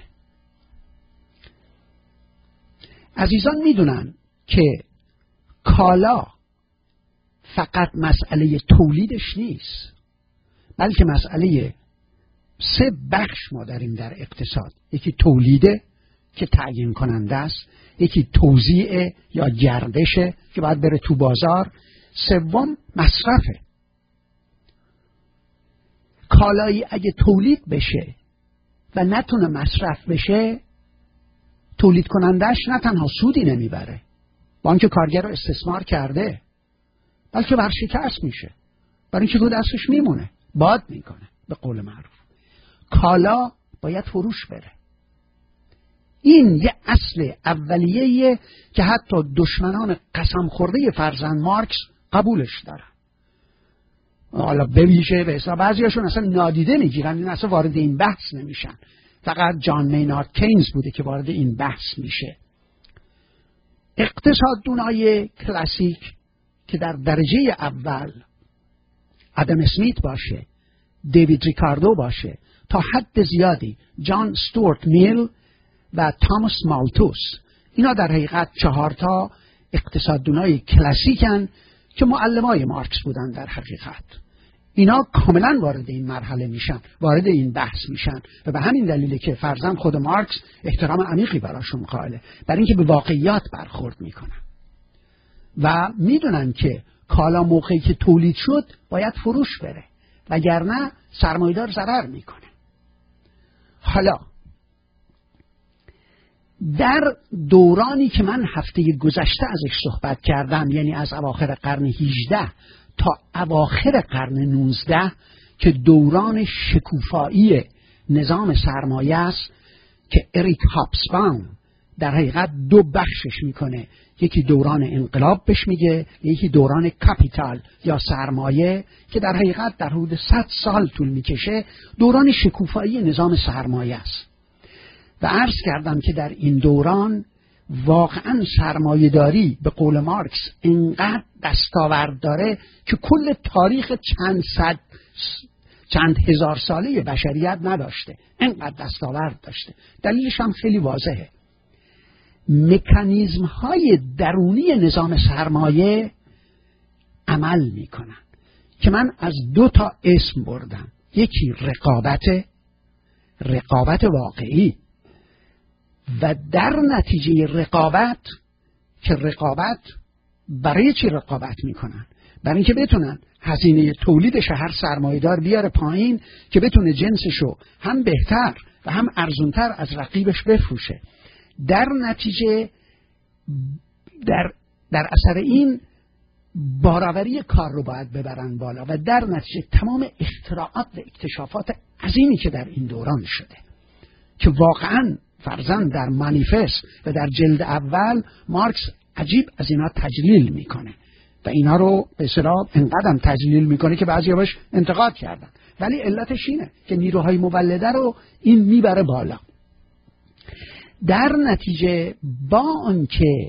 عزیزان میدونن که کالا فقط مسئله تولیدش نیست، بلکه مسئله 3 بخش ما داریم در اقتصاد. یکی تولیده که تعیین کننده است، یکی توزیع یا گردشه که باید بره تو بازار، سوم مصرفه. کالایی اگه تولید بشه و نتونه مصرف بشه، تولید کنندش نه تنها سودی نمیبره با اینکه کارگر رو استثمار کرده، بلکه ورشکست میشه، برای اینکه تو دستش میمونه، باد میکنه. به قول معروف کالا باید فروش بره. این یه اصل اولیه‌ایه که حتی دشمنان قسم خورده فرزند مارکس قبولش دارن. حالا بویژه به حساب بعضیاشون اصلا نادیده میگیرن، این اصلا وارد این بحث نمیشن. فقط جان مینارد کینز بوده که وارد این بحث میشه. اقتصاددونای کلاسیک که در درجه اول آدم اسمیت باشه، دیوید ریکاردو باشه، تا حد زیادی جان استوارت میل و تاماس مالتوس، اینا در حقیقت 4 اقتصاددونای کلاسیکن که معلمای مارکس بودن. در حقیقت اینا کاملا وارد این مرحله میشن، وارد این بحث میشن و به همین دلیله که فرضاً خود مارکس احترام عمیقی براشون قائله، برای اینکه به واقعیات برخورد میکنن و میدونن که کالا موقعی که تولید شد باید فروش بره، وگرنه سرمایه‌دار ضرر میکنه. حالا در دورانی که من هفته گذشته ازش صحبت کردم، یعنی از اواخر قرن 18 تا اواخر قرن 19 که دوران شکوفایی نظام سرمایه است که اریک هابسباوم در حقیقت 2 بخشش میکنه، یکی دوران انقلاب بهش میگه، یکی دوران کاپیتال یا سرمایه که در حقیقت در حدود 100 سال طول میکشه. دوران شکوفایی نظام سرمایه است و عرض کردم که در این دوران واقعا سرمایه‌داری به قول مارکس اینقدر دستاورد داره که کل تاریخ چند هزار ساله بشریت نداشته، اینقدر دستاورد داشته. دلیلش هم خیلی واضحه. مکانیزم های درونی نظام سرمایه عمل میکنن که من از 2 اسم بردم. یکی رقابت واقعی و در نتیجه رقابت که رقابت برای چی رقابت میکنن؟ برای اینکه بتونن هزینه تولیدش هر سرمایه‌دار بیاره پایین که بتونه جنسشو هم بهتر و هم ارزونتر از رقیبش بفروشه. در نتیجه در اثر این بارآوری کار رو باید ببرن بالا و در نتیجه تمام اختراعات و اکتشافات عظیمی که در این دوران شده که واقعاً فرضاً در مانیفست و در جلد اول مارکس عجیب از اینا تجلیل میکنه و اینا رو به اصطلاح انقدر تجلیل میکنه که بعضیا باش انتقاد کردن، ولی علتش اینه که نیروهای مولده رو این میبره بالا. در نتیجه با آنکه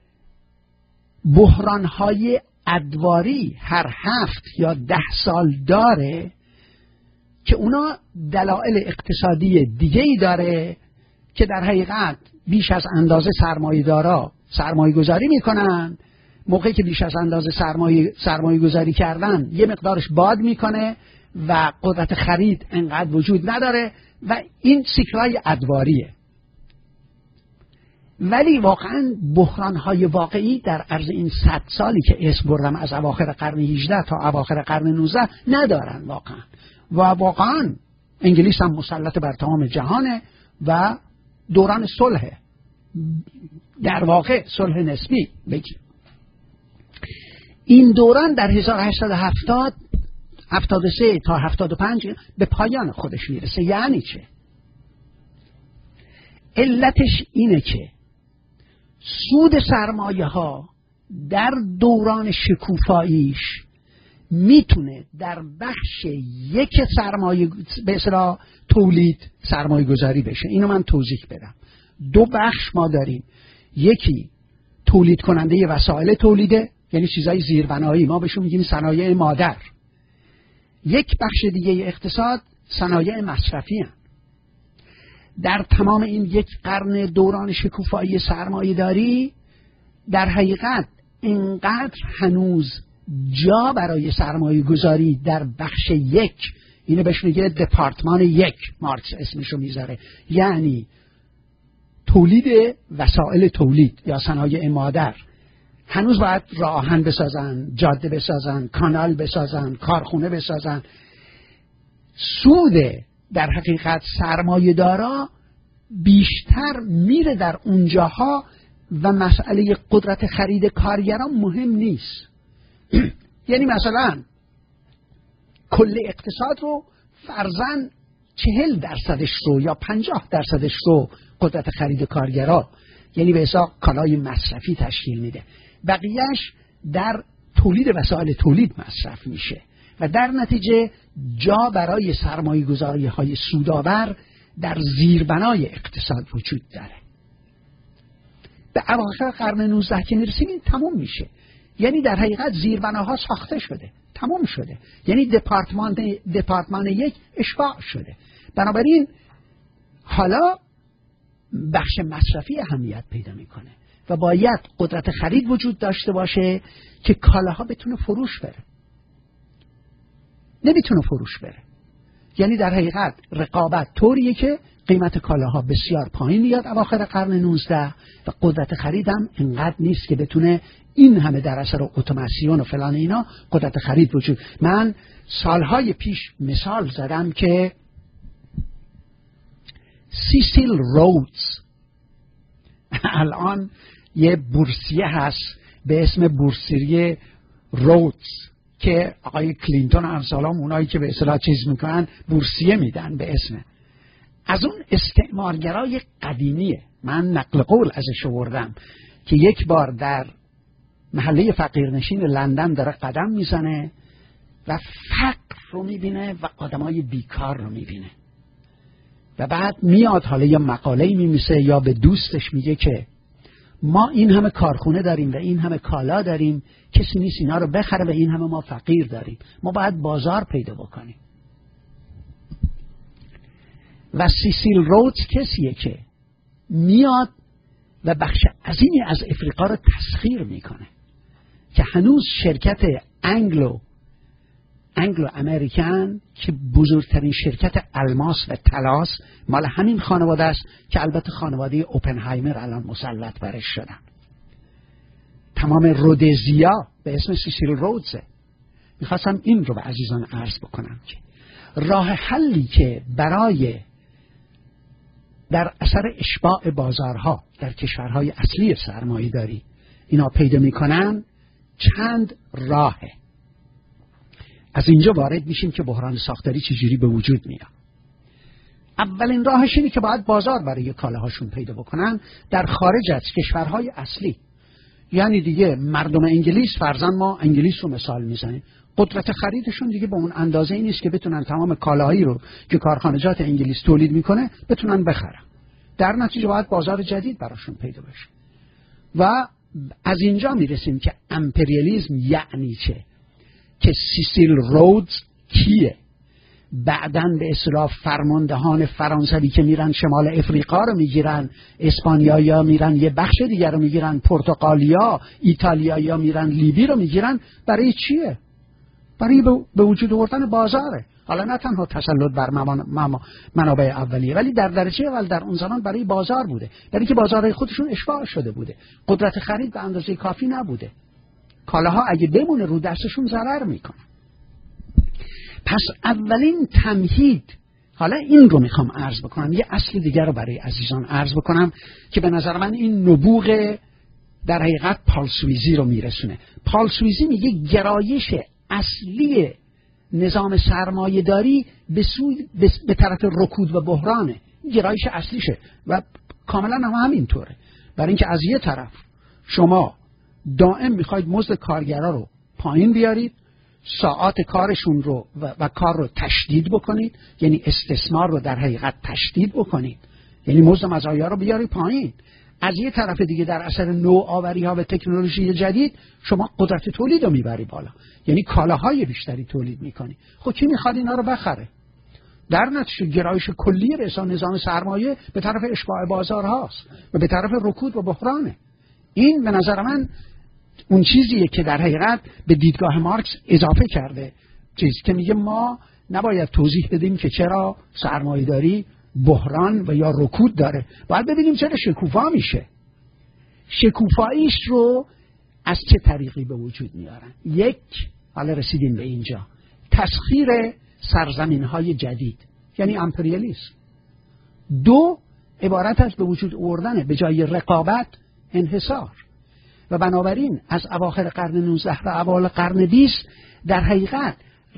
بحرانهای ادواری هر 7 یا 10 سال داره که اونا دلایل اقتصادی دیگه‌ای داره که در حقیقت بیش از اندازه سرمایه‌دارا سرمایه گذاری میکنن، موقعی که بیش از اندازه سرمایه گذاری کردن یه مقدارش باد میکنه و قدرت خرید انقدر وجود نداره و این سیکلای ادواریه. ولی واقعا بحرانهای واقعی در عرض این 100 سالی که اسم بردم از اواخر قرن 18 تا اواخر قرن 19 ندارن واقعا و واقعا انگلیس هم مسلط بر تمام جهانه و دوران صلح، در واقع صلح نسبی بگیم. این دوران در 1870 73 تا 75 به پایان خودش میرسه. یعنی چه؟ علتش اینه که سود سرمایه ها در دوران شکوفاییش میتونه در بخش یک سرمایه به اصطلاح تولید سرمایه گذاری بشه. اینو من توضیح بدم. دو بخش ما داریم، یکی تولید کننده وسایل تولیده، یعنی چیزای زیربنایی، ما بهشون میگیم صنایع مادر. یک بخش دیگه اقتصاد صنایع مصرفی هستند. در تمام این یک قرن دوران شکوفایی سرمایه داری در حقیقت اینقدر هنوز جا برای سرمایه گذاری در بخش یک، اینو بهش میگه دپارتمان یک، مارکس اسمشو میذاره، یعنی تولید وسایل تولید یا صنایع مادر، هنوز باید راه آهن بسازن، جاده بسازن، کانال بسازن، کارخونه بسازن. سود در حقیقت سرمایه دارا بیشتر میره در اونجاها و مسئله قدرت خرید کارگران مهم نیست. یعنی مثلا کل اقتصاد رو فرضاً 40% رو یا 50% رو قدرت خرید کارگرا، یعنی به حساب کالای مصرفی تشکیل میده، بقیهش در تولید وسایل تولید مصرف میشه و در نتیجه جا برای سرمایه گذاری های سودآور در زیربنای اقتصاد وجود داره. به اواخر قرن 19 که میرسیم این تموم میشه، یعنی در حقیقت زیربناها ساخته شده، تموم شده، یعنی دپارتمان یک اشباع شده. بنابراین حالا بخش مصرفی اهمیت پیدا میکنه و باید قدرت خرید وجود داشته باشه که کالاها بتونه فروش بره. نمیتونه فروش بره، یعنی در حقیقت رقابت طوریه که قیمت کالاها بسیار پایین میاد اواخر قرن 19 و قدرت خرید هم اینقدر نیست که بتونه این همه در اثر اتوماسیون و فلان اینا قدرت خرید وجود. من سالهای پیش مثال زدم که سیسیل رودز الان یه بورسیه هست به اسم بورسیه رودز که آقای کلینتون و امثالام اونایی که به اصطلاح چیز میکنن بورسیه میدن به اسم. از اون استعمارگرای قدیمیه. من نقل قول ازش آوردم که یک بار در محله فقیرنشین لندن داره قدم میزنه و فقر رو میبینه و آدمای بیکار رو میبینه و بعد میاد حالا یا مقاله‌ای میمیسه یا به دوستش میگه که ما این همه کارخونه داریم و این همه کالا داریم، کسی نیست اینا رو بخره و این همه ما فقیر داریم، ما باید بازار پیدا بکنیم. و سیسیل رودز کسیه که میاد و بخش عظیمی از افریقا رو تسخیر میکنه که هنوز شرکت انگلو امریکن که بزرگترین شرکت الماس و طلاست مال همین خانواده است که البته خانواده اوپنهایمر الان مسلط برش شدن. تمام رودزیا به اسم سیسیل رودزه. میخواستم این رو به عزیزان عرض بکنم که راه حلی که برای در اثر اشباع بازارها در کشورهای اصلی سرمایه داری اینا پیدا میکنن چند راهه. از اینجا وارد میشیم که بحران ساختاری چجوری به وجود میاد. اولین راهش اینه که باید بازار برای کالاهاشون پیدا بکنن در خارج از کشورهای اصلی. یعنی دیگه مردم انگلیس، فرضاً ما انگلیس رو مثال میزنیم، قدرت خریدشون دیگه به اون اندازه ای نیست که بتونن تمام کالاهایی رو که کارخانجات انگلیس تولید میکنه بتونن بخرن. در نتیجه باید بازار جدید براشون پیدا بشه. و از اینجا میرسیم که امپریالیسم یعنی چه، که سیسیل رودز کیه، بعدن به اصطلاح فرماندهان فرانسوی که میرن شمال افریقا رو میگیرن، اسپانیایی‌ها میرن یه بخش دیگر رو میگیرن، پرتغالیا، ایتالیایی‌ها میرن لیبی رو میگیرن. برای چیه؟ برای به وجود آوردن بازاره. حالا نه تنها تسلط بر منابع اولیه، ولی در درجه اول در اون زمان برای بازار بوده، برای که بازارهای خودشون اشباع شده بوده، قدرت خرید به اندازه کافی نبوده، کالاها اگه بمونه رو دستشون ضرر میکنه. پس اولین تمهید، حالا این رو میخوام عرض بکنم، یه اصل دیگر رو برای عزیزان عرض بکنم که به نظر من این نبوغ در حقیقت پال سویزی رو میرسونه. پال سویزی میگه گرایش اصلی نظام سرمایه داری به طرف رکود و بحرانه. گرایش اصلیشه و کاملا هم همینطوره. برای اینکه از یه طرف شما دائم میخواید مزد کارگرا رو پایین بیارید، ساعات کارشون رو و کار رو تشدید بکنید، یعنی استثمار رو در حقیقت تشدید بکنید، یعنی مزد مزایا رو بیاری پایین. از یه طرف دیگه در اثر نوآوری ها و تکنولوژی جدید شما قدرت تولید رو میبری بالا، یعنی کالاهای بیشتری تولید میکنی. خب کی میخواد اینا رو بخره؟ در نتیجه گرایش کلی به نظام سرمایه به طرف اشباع بازار هاست و به طرف رکود و بحرانه. این به نظر من اون چیزیه که در حقیقت به دیدگاه مارکس اضافه کرده، چیزی که میگه ما نباید توضیح بدیم که چرا سرمایه‌داری بحران و یا رکود داره، باید ببینیم چرا شکوفا میشه. شکوفاییش رو از چه طریقی به وجود میارن؟ یک، حالا رسیدیم به اینجا، تسخیر سرزمین‌های جدید، یعنی امپریالیسم. دو، عبارت از به وجود آوردن به جای رقابت انحصار. و بنابراین از اواخر قرن 19 و اوایل قرن 20 در حقیقت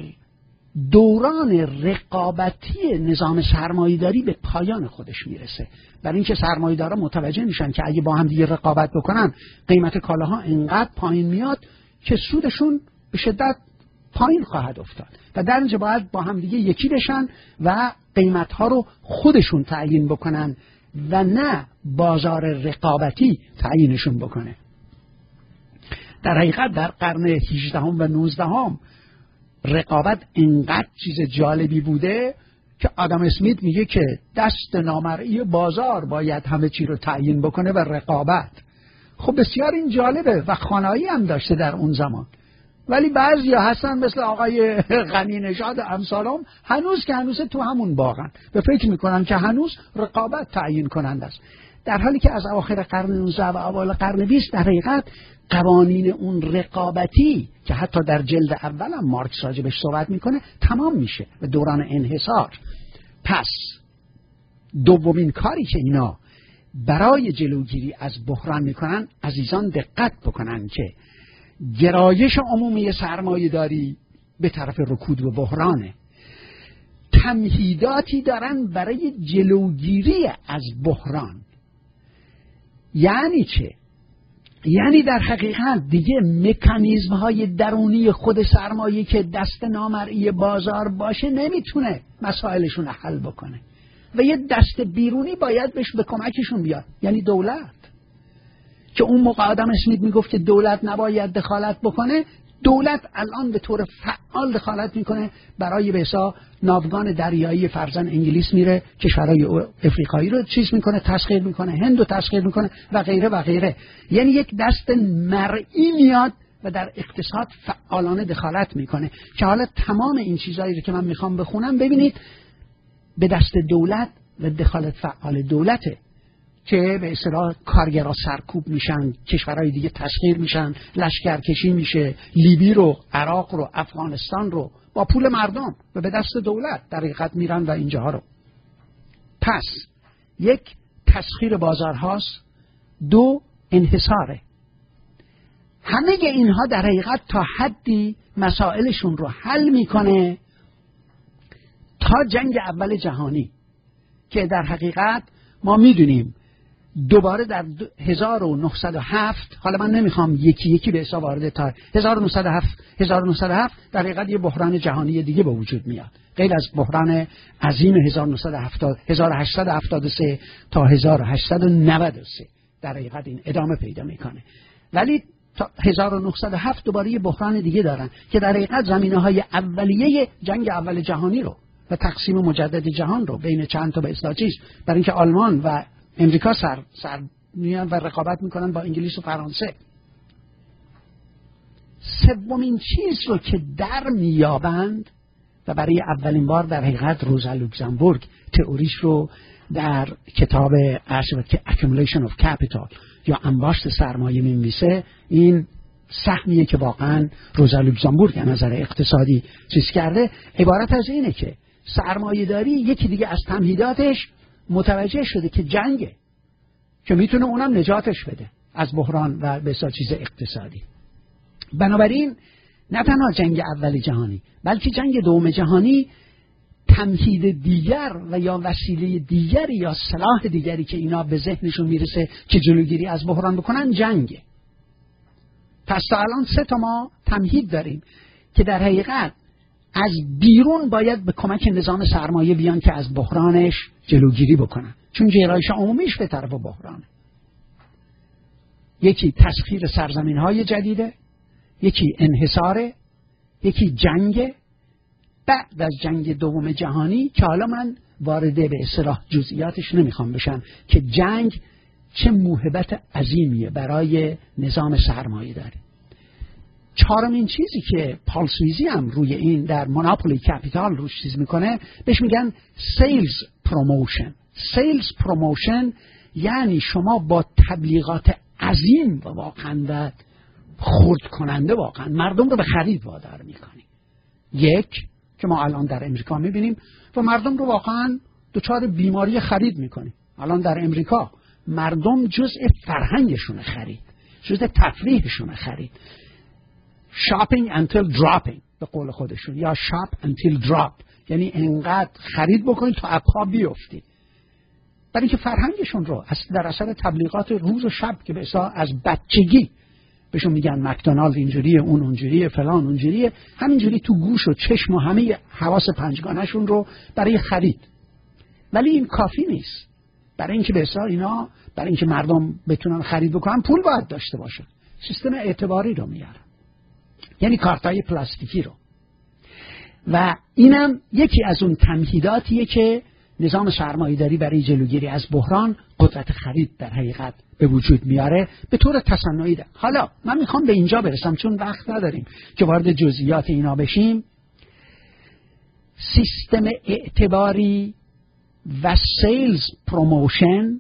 دوران رقابتی نظام سرمایه‌داری به پایان خودش میرسه، برای اینکه سرمایه‌دارا متوجه میشن که اگه با هم دیگه رقابت بکنن قیمت کالاها انقدر پایین میاد که سودشون به شدت پایین خواهد افتاد و در اینجا باید با هم دیگه یکی بشن و قیمت‌ها رو خودشون تعیین بکنن و نه بازار رقابتی تعیینشون بکنه. در حقیقت در قرن 18 و 19 رقابت انقدر چیز جالبی بوده که آدم اسمیت میگه که دست نامرئی بازار باید همه چی رو تعیین بکنه و رقابت. خب بسیار این جالبه و خوانایی هم داشته در اون زمان، ولی بعضی هستن مثل آقای غنی نژاد امثالم هنوز تو همون باغن و فکر میکنن که هنوز رقابت تعیین کننده است، در حالی که از اواخر قرن 19 و اوایل قرن 20 در حقیقت قوانین اون رقابتی که حتی در جلد اول هم مارکس راجبش صحبت میکنه تمام میشه و دوران انحصار. پس دومین کاری که اینا برای جلوگیری از بحران میکنن، عزیزان دقت بکنن که گرایش عمومی سرمایه داری به طرف رکود و بحرانه. تمهیداتی دارن برای جلوگیری از بحران. یعنی چه؟ یعنی در حقیقت دیگه مکانیزم های درونی خود سرمایه که دست نامرئی بازار باشه نمیتونه مسائلشون رو حل بکنه و یه دست بیرونی باید بهش به کمکشون بیاد، یعنی دولت. که اون موقع آدم اسمیت میگفت که دولت نباید دخالت بکنه، دولت الان به طور فعال دخالت میکنه، برای بسا ناوگان دریایی فرزن انگلیس میره کشورهای افریقایی رو چیز میکنه، تسخیر میکنه، هند رو تسخیر میکنه و غیره و غیره. یعنی یک دست مرئی میاد و در اقتصاد فعالانه دخالت میکنه که حالا تمام این چیزایی رو که من میخوام بخونم ببینید به دست دولت و دخالت فعال دولته که به اصطلاح کارگرها سرکوب میشن، کشورهای دیگه تسخیر میشن، لشکرکشی میشه، لیبی رو، عراق رو، افغانستان رو با پول مردم و به دست دولت در حقیقت میرن و اینجاها رو. پس یک، تسخیر بازار هاست، دو، انحصاره. همه اینها در حقیقت تا حدی مسائلشون رو حل میکنه تا جنگ اول جهانی که در حقیقت ما میدونیم دوباره در 1907، حالا من نمیخوام یکی یکی به حساب وارد تا 1907 در حقیقت یه بحران جهانی دیگه به وجود میاد، غیر از بحران عظیم 1873 تا 1893 در حقیقت این ادامه پیدا میکنه. ولی تا 1907 دوباره یه بحران دیگه دارن که در حقیقت زمینه‌های اولیه جنگ اول جهانی رو و تقسیم مجدد جهان رو بین چند تا به اصطلاح چیز، برای اینکه آلمان و امریکا سر میان و رقابت میکنن با انگلیس و فرانسه. سومین چیز رو که در میابند و برای اولین بار در حقیقت روزا لوکزامبورگ تئوریش رو در کتاب Accumulation of Capital یا انباشت سرمایه می‌نویسه، این سهمیه که واقعا روزا لوکزامبورگ از نظر اقتصادی چیز کرده، عبارت از اینه که سرمایه داری یکی دیگه از تمهیداتش متوجه شده که جنگه که میتونه اونم نجاتش بده از بحران و به چیز اقتصادی. بنابراین نه تنها جنگ اول جهانی بلکه جنگ دوم جهانی تمهید دیگر و یا وسیله دیگری یا سلاح دیگری که اینا به ذهنشون میرسه که جلوگیری از بحران بکنن جنگه. پس تا الان 3 تا ما تمهید داریم. که در حقیقت از بیرون باید به کمک نظام سرمایه بیان که از بحرانش جلوگیری بکنن، چون گرایش عمومیش به طرف بحرانه. یکی تسخیر سرزمین‌های جدیده، یکی انحصاره، یکی جنگ بعد از جنگ دوم جهانی که حالا من وارد به اصطلاح جزئیاتش نمیخوام بشم که جنگ چه موهبت عظیمیه برای نظام سرمایه داری. چهارمین چیزی که پال سویزی هم روی این در مونوپولی کپیتال روش چیز میکنه بهش میگن سیلز پروموشن. سیلز پروموشن یعنی شما با تبلیغات عظیم و واقعا خرد کننده واقعا مردم رو به خرید وادار میکنی. یک که ما الان در امریکا میبینیم و مردم رو واقعا دچار بیماری خرید میکنی. الان در امریکا مردم جزء فرهنگشون خرید، جزء تفریحشون خرید. shopping until dropping به قول خودشون، یا shop until drop، یعنی انقدر خرید بکنید تا اپا بیفتی، برای اینکه فرهنگشون رو در اثر تبلیغات روز و شب که به اصلا از بچگی بهشون میگن مکدونالد اینجوریه، اون اونجوریه، فلان اونجوریه، همینجوری تو گوش و چشم و همه حواس پنجگانه‌شون رو برای خرید. ولی این کافی نیست. برای اینکه به اصلا اینا، برای اینکه مردم بتونن خرید بکنن پول باید داشته باشن. سیستم اعتباری رو میارن، یعنی کارتای پلاستیکی رو. و اینم یکی از اون تمهیداتیه که نظام سرمایه‌داری برای جلوگیری از بحران قدرت خرید در حقیقت به وجود میاره به طور تصنعی. حالا من میخوام به اینجا برسم چون وقت نداریم که وارد جزئیات اینا بشیم. سیستم اعتباری و سیلز پروموشن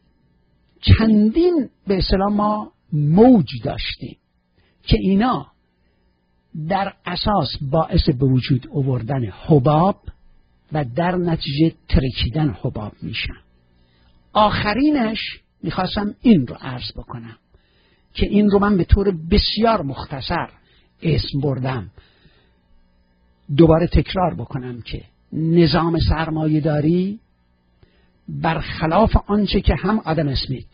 چندین به اصطلاح ما موج داشتیم که اینا در اساس باعث به وجود آوردن حباب و در نتیجه ترکیدن حباب میشن. آخرینش میخواستم این رو عرض بکنم که این رو من به طور بسیار مختصر اسم بردم. دوباره تکرار بکنم که نظام سرمایه داری برخلاف آنچه که هم آدم اسمیت،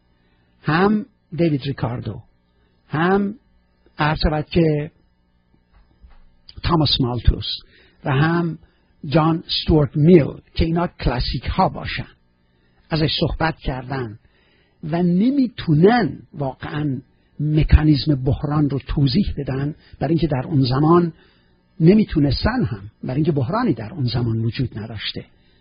هم دیوید ریکاردو، هم عرض شود که تاماس مالتوس و هم جان استوارت میل که اینا کلاسیک ها باشن ازش صحبت کردن و نمیتونن واقعا مکانیزم بحران رو توضیح بدن، برای اینکه در اون زمان نمیتونستن هم، برای اینکه بحرانی در اون زمان وجود نداشته.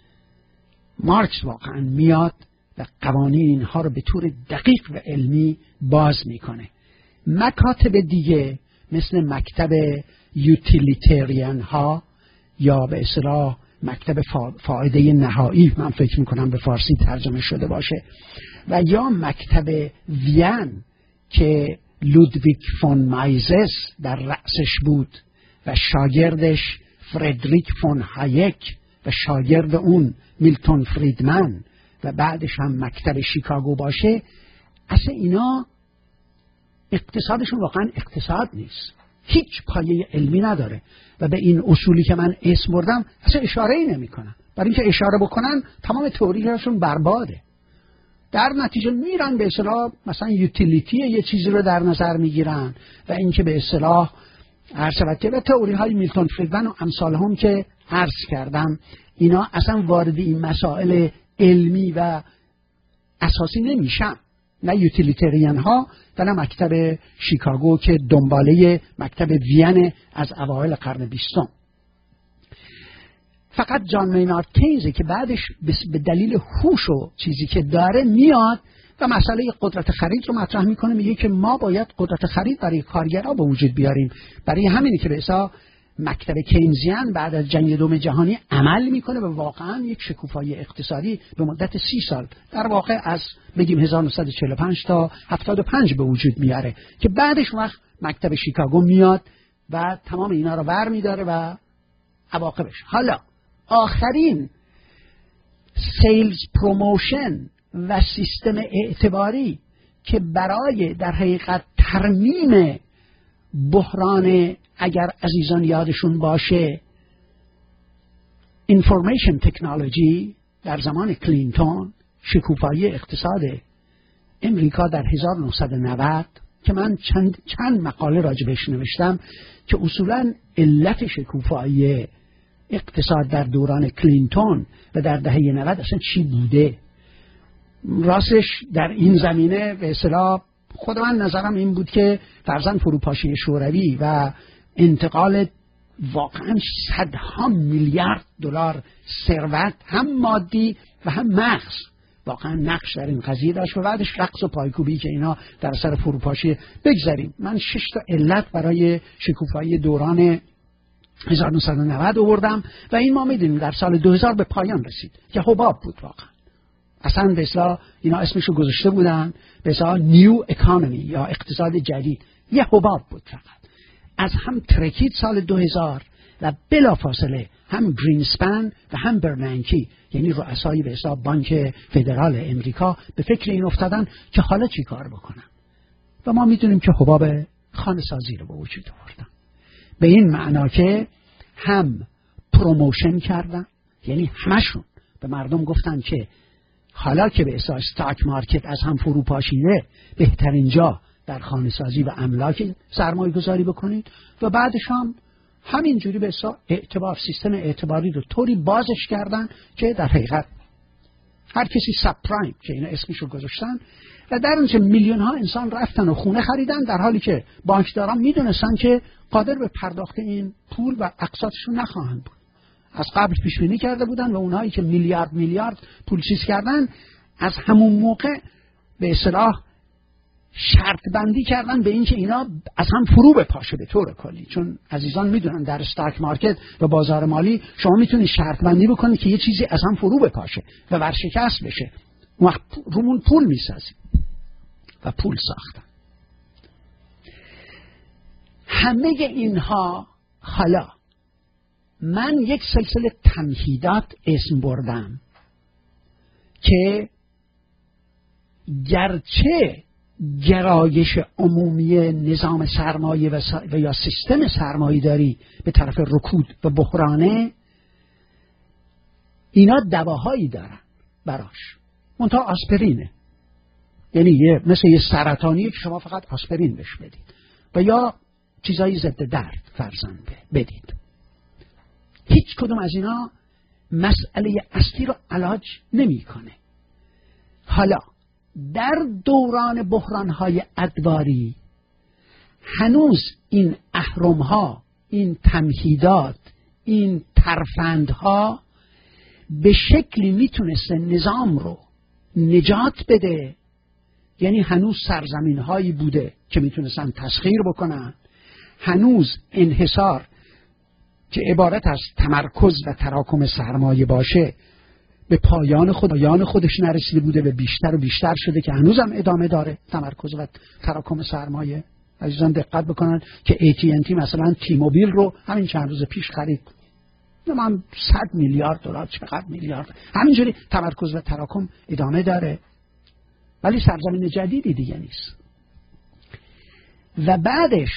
مارکس واقعا میاد و قوانین اینها رو به طور دقیق و علمی باز میکنه. مکاتب دیگه مثل مکتب یوتیلیتریان ها یا به اصطلاح مکتب فایده نهایی، من فکر میکنم به فارسی ترجمه شده باشه، و یا مکتب وین که لودویگ فون مایزس در رأسش بود و شاگردش فردریک فون هایک و شاگرد اون میلتون فریدمن و بعدش هم مکتب شیکاگو باشه، اصلا اینا اقتصادشون واقعا اقتصاد نیست، هیچ پایه علمی نداره و به این اصولی که من اسم بردم اصلا اشاره‌ای نمی‌کنن. برای اینکه اشاره بکنن تمام تئوریشون برباده. در نتیجه میرن به اصطلاح مثلا یوتیلیتی یه چیزی رو در نظر میگیرن و اینکه به اصطلاح عرض شود که تئوری‌های میلتون فریدمن و امثال هم که عرض کردم اینا اصلا وارد این مسائل علمی و اساسی نمیشن، نه یوتیلیتریان ها و نه مکتب شیکاگو که دنباله مکتب وین از اوایل قرن 20. فقط جان مینارد کینز که بعدش به دلیل هوش و چیزی که داره میاد و مسئله قدرت خرید رو مطرح میکنه، میگه که ما باید قدرت خرید برای کارگرها به وجود بیاریم. برای همینه که به اصطلاح مکتب کینزیان بعد از جنگ دوم جهانی عمل میکنه و واقعا یک شکوفایی اقتصادی به مدت 30 سال در واقع از بگیم 1945 تا 75 به وجود میاره که بعدش وقت مکتب شیکاگو میاد و تمام اینا رو ور میداره و عواقبش. حالا آخرین سیلز پروموشن و سیستم اعتباری که برای در حقیقت ترمیم بحران، اگر عزیزان یادشون باشه، اینفورمیشن تکنولوژی در زمان کلینتون، شکوفایی اقتصاد امریکا در 1990 که من چند مقاله راجبش نوشتم که اصولاً علت شکوفایی اقتصاد در دوران کلینتون و در دهه 90 اصلا چی بوده. راستش در این زمینه به اصطلاح خود من نظرم این بود که فرضاً فروپاشی شوروی و انتقال واقعاً صدها میلیارد دلار ثروت هم مادی و هم مغز واقعا نقش در این قضیه داشت و بعدش رقص و پایکوبی که اینا در اثر فروپاشی بگذاریم. من 6 تا علت برای شکوفایی دوران 1990 آوردم و این ما میدونیم در سال 2000 به پایان رسید که حباب بود واقعا. اصلا به اصطلاح اینا اسمشو گذاشته بودن به اصطلاح نیو اکانومی یا اقتصاد جدید، یه حباب بود فقط. از هم ترکید سال 2000 و بلافاصله هم گرینسپن و هم برنانکی یعنی رؤسای به حساب بانک فدرال امریکا به فکر این افتادن که حالا چی کار بکنن و ما میدونیم که حباب خانه سازی رو به وجود آوردن. به این معنا که هم پروموشن کردن، یعنی همشون به مردم گفتن که حالا که به اساس استاک مارکت از هم فروپاشیده بهترین جا در خانه سازی و املاک سرمایه گذاری بکنید و بعدش هم همینجوری به حساب اعتبار سیستم اعتباری رو طوری بازش کردن که در حقیقت هر کسی ساب پرایم که اینا اسمشو گذاشتن و در اونجا میلیون ها انسان رفتن و خونه خریدن در حالی که بانکداران میدونستن که قادر به پرداخت این پول و اقساطشون نخواهند بود. از قبل پیش بینی کرده بودن و اونهایی که میلیارد پول چیز کردن از همون موقع به اصطلاح شرط بندی کردن به این که اینا از هم فرو بپاشه به طور کلی. چون عزیزان میدونن در استاک مارکت و بازار مالی شما میتونید شرط بندی بکنید که یه چیزی از هم فرو بپاشه و ورشکست بشه، وقت رومون پول میسازیم و پول ساختن. همه اینها حالا من یک سلسله تمهیدات اسم بردم که گرچه گرایش عمومی نظام سرمایه و یا سیستم سرمایه داری به طرف رکود و بحرانه، اینا دواهایی دارن براش، منتها آسپرینه، یعنی مثل یه سرطانیه که شما فقط آسپرین بهش بدید و یا چیزایی ضد درد فرضاً بدید. هیچ کدوم از اینا مسئله اصلی رو علاج نمیکنه. حالا در دوران بحران‌های ادواری هنوز این اهرم‌ها، این تمهیدات، این ترفندها به شکلی میتونسته نظام رو نجات بده. یعنی هنوز سرزمین‌هایی بوده که میتونستن تسخیر بکنن، هنوز انحصار که عبارت از تمرکز و تراکم سرمایه باشه به پایان خودش نرسیده بوده و بیشتر و بیشتر شده که هنوزم ادامه داره تمرکز و تراکم سرمایه. عزیزان دقت بکنن که AT&T مثلا تی موبیل رو همین چند روز پیش خرید، من 100 میلیارد دلار، چقدر میلیارد، همینجوری تمرکز و تراکم ادامه داره ولی سرزمین جدیدی دیگه نیست. و بعدش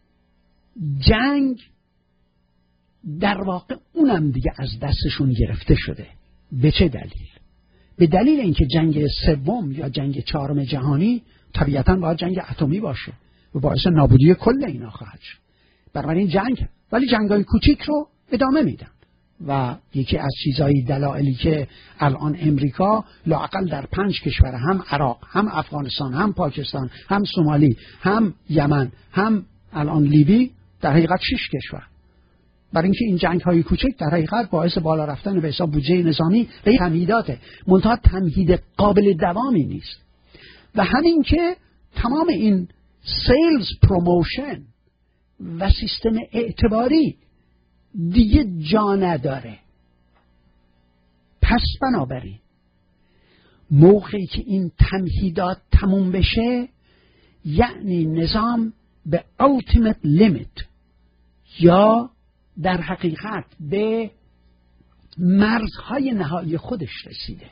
جنگ در واقع اونم دیگه از دستشون گرفته شده. به چه دلیل؟ به دلیل اینکه جنگ سوم یا جنگ چهارم جهانی طبیعتاً باید جنگ اتمی باشه و باعث نابودی کل اینا خواهد شد. بنابراین جنگ، ولی جنگ‌های کوچیک رو ادامه میدن و یکی از چیزهای دلایلی که الان امریکا لااقل در 5 کشور، هم عراق، هم افغانستان، هم پاکستان، هم سومالی، هم یمن، هم الان لیبی، در حقیقت 6 کشور، برای اینکه این جنگ‌های کوچک در حقیقت باعث بالا رفتن به حساب بودجه نظامی و تمهیداته، منتها تمهید قابل دوامی نیست. و همین که تمام این سیلز پروموشن و سیستم اعتباری دیگه جا نداره. پس بنابراین موقعی که این تمهیدات تموم بشه، یعنی نظام به ultimate limit یا در حقیقت به مرزهای نهایی خودش رسیده.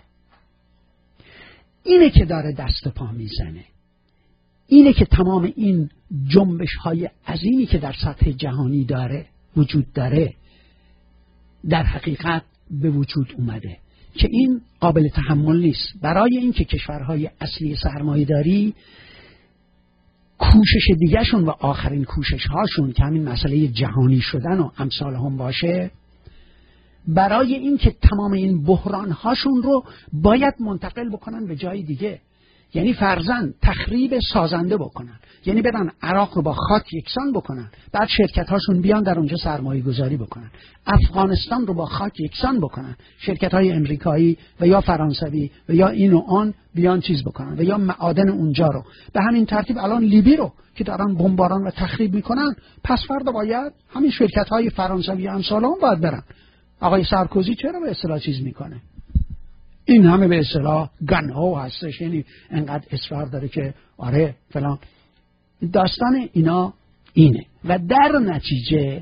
اینه که داره دست پا میزنه، اینه که تمام این جنبش های عظیمی که در سطح جهانی داره وجود داره در حقیقت به وجود اومده که این قابل تحمل نیست برای اینکه کشورهای اصلی سرمایه‌داری کوشش دیگهشون و آخرین کوشش هاشون که همین مسئله جهانی شدن و امثال هم باشه، برای این که تمام این بحران هاشون رو باید منتقل بکنن به جای دیگه. یعنی فرضاً تخریب سازنده بکنن، یعنی برن عراق رو با خاک یکسان بکنن، بعد شرکت هاشون بیان در اونجا سرمایه گذاری بکنن. افغانستان رو با خاک یکسان بکنن، شرکت های امریکایی و یا فرانسوی و یا این و آن بیان چیز بکنن و یا معادن اونجا رو. به همین ترتیب الان لیبی رو که دارن بمباران و تخریب میکنن، پس فردا باید همین شرکت های فرانسوی و امثال هم باید برن. آقای سارکوزی چرا به اصطلاح چیز میکنه؟ این همه به اصطلاح گنهو هستش، یعنی انقدر اصرار داره که آره فلان. داستان اینا اینه و در نتیجه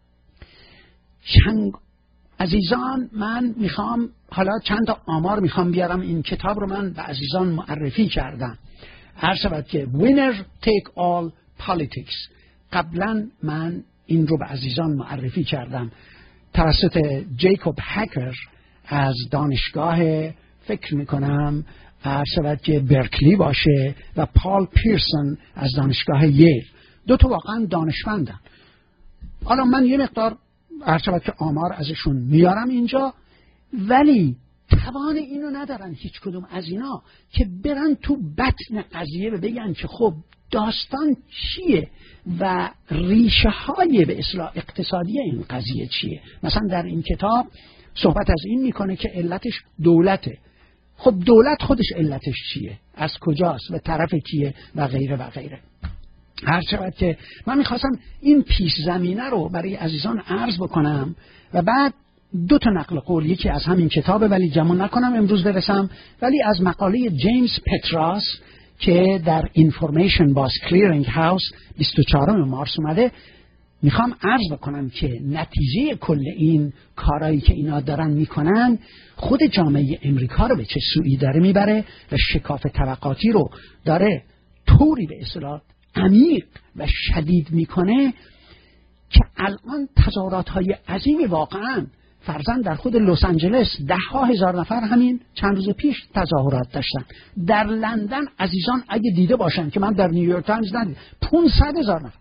عزیزان من میخوام حالا چند تا آمار میخوام بیارم. این کتاب رو من به عزیزان معرفی کردم، عرض شود که Winner Take All Politics. قبلا من این رو به عزیزان معرفی کردم توسط جیکوب هکر از دانشگاه فکر میکنم عرض شود که برکلی باشه و پال پیرسون از دانشگاه ییل. دو تا واقعا دانشمندن. حالا من یه مقدار عرض شود که آمار ازشون میارم اینجا، ولی توان اینو ندارن هیچ کدوم از اینا که برن تو بطن قضیه و بگن که خب داستان چیه و ریشه های به اصطلاح اقتصادی این قضیه چیه. مثلا در این کتاب صحبت از این میکنه که علتش دولته. خب دولت خودش علتش چیه، از کجاست و طرف کیه و غیره و غیره. هر شود که من میخواستم این پیش زمینه رو برای عزیزان عرض بکنم و بعد دو تا نقل قول، یکی از همین کتابه ولی جمع نکنم امروز برسم، ولی از مقاله جیمز پتراس که در اینفورمیشن باز کلیرینگ هاوس 24 مارس اومده میخوام عرض بکنم که نتیجه کل این کارایی که اینا دارن میکنن خود جامعه امریکا رو به چه سویی داره میبره و شکاف طبقاتی رو داره طوری به اصطلاح عمیق و شدید میکنه که الان تظاهرات‌های عظیمی واقعا فرضاً در خود لس آنجلس 10,000 نفر همین چند روز پیش تظاهرات داشتن. در لندن عزیزان اگه دیده باشن که من در نیویورک تایمز ندیدم 500,000 نفر،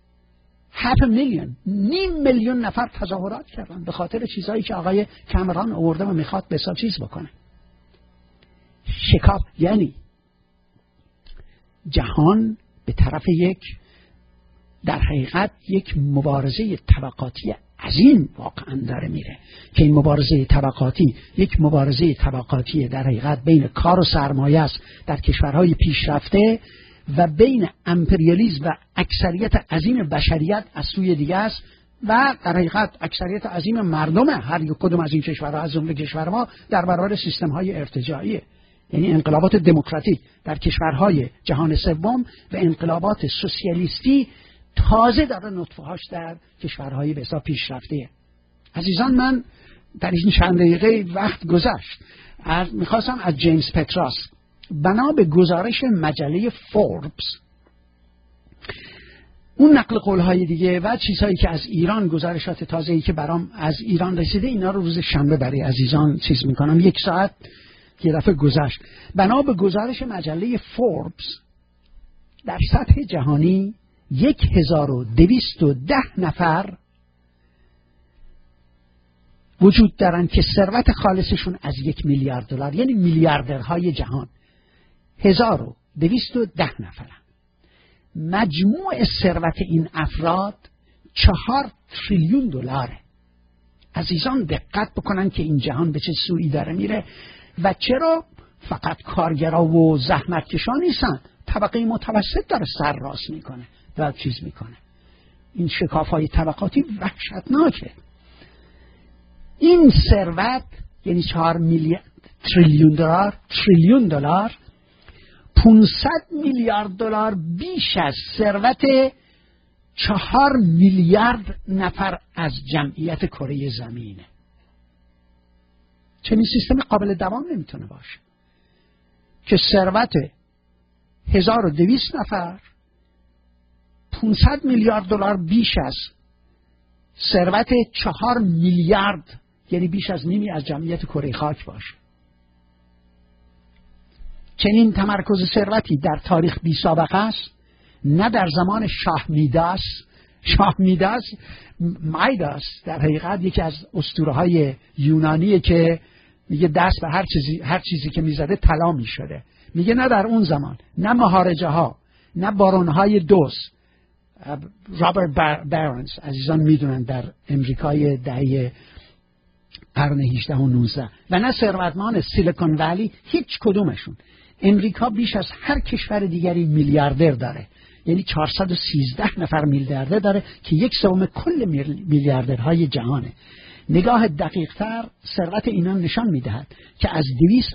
500,000 نفر تظاهرات کردن به خاطر چیزایی که آقای کامران آورده و میخواد به حساب چیز بکنه. شکاف یعنی جهان به طرف یک در حقیقت یک مبارزه طبقاتی عظیم واقعا داره میره که این مبارزه طبقاتی یک مبارزه طبقاتی در حقیقت بین کار و سرمایه است در کشورهای پیشرفته و بین امپریالیسم و اکثریت عظیم بشریت از سوی دیگه است و در حقیقت اکثریت عظیم مردم هر یک کدوم از این کشورها از جمله کشور ما در برابر سیستم‌های ارتجاعی، یعنی انقلابات دموکراتیک در کشورهای جهان سوم و انقلابات سوسیالیستی تازه داره نطفه‌هاش در کشورهای به حساب پیشرفته. عزیزان من در این چند دقیقه وقت گذشت میخواستم از جیمز پتراس بنا به گزارش مجله فوربس اون نقل قول‌های دیگه و چیزهایی که از ایران گزارشات تازه‌ای که برام از ایران رسیده اینا رو روز شنبه برای عزیزان چیز میکنم. 1 ساعت یه دفعه گذشت. بنا به گزارش مجله فوربس در سطح جهانی 1210 نفر وجود دارن که ثروت خالصشون از 1 میلیارد دلار، یعنی میلیاردرهای جهان 1210 نفرن. مجموع ثروت این افراد 4 تریلیون دلاره. عزیزان دقت بکنن که این جهان به چه سویی داره میره و چرا فقط کارگرا و زحمتکشان نیستن، طبقه متوسط داره سر راست میکنه و چیز میکنه. این شکاف‌های طبقاتی وحشتناکه. این ثروت یعنی 4 تریلیون دلار 500 میلیارد دلار بیش از ثروت 4 میلیارد نفر از جمعیت کره زمینه. چنین سیستم قابل دوام نمیتونه باشه که ثروت 1200 نفر 500 میلیارد دلار بیش از ثروت 4 میلیارد یعنی بیش از نیمی از جمعیت کره خاک باشه. چنین تمرکز ثروتی در تاریخ بی سابقه است نه در زمان شاه میداس مایداس در حقیقت یکی از اسطوره‌های یونانیه که میگه دست به هر چیزی که میزده طلا میشده. میگه نه در اون زمان، نه مهارجه ها، نه بارونهای دوست. رابرت بارونز عزیزان میدونن در امریکای دهه قرن 18 و 19 و نه ثروتمند سیلیکون ولی، هیچ کدومشون. امریکا بیش از هر کشور دیگری میلیاردر داره، یعنی 413 نفر میلیاردر داره که 1/3 کل میلیاردرهای جهانه. نگاه دقیق‌تر ثروت اینا نشان میدهد که از 200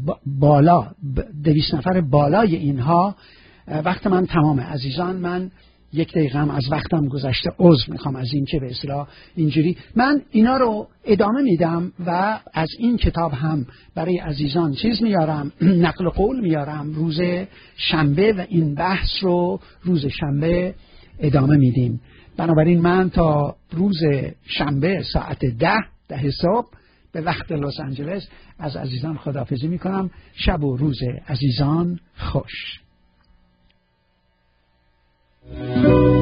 نفر بالای اینها. وقت من تمامه عزیزان، من 1 دقیقه هم از وقتم گذشته، عذر میخوام از این که به اصطلاح اینجوری من اینا رو ادامه میدم و از این کتاب هم برای عزیزان چیز میارم، نقل قول میارم روز شنبه و این بحث رو روز شنبه ادامه میدیم. بنابراین من تا روز شنبه ساعت 10 صبح به وقت لس آنجلس از عزیزان خداحافظی میکنم. شب و روز عزیزان خوش.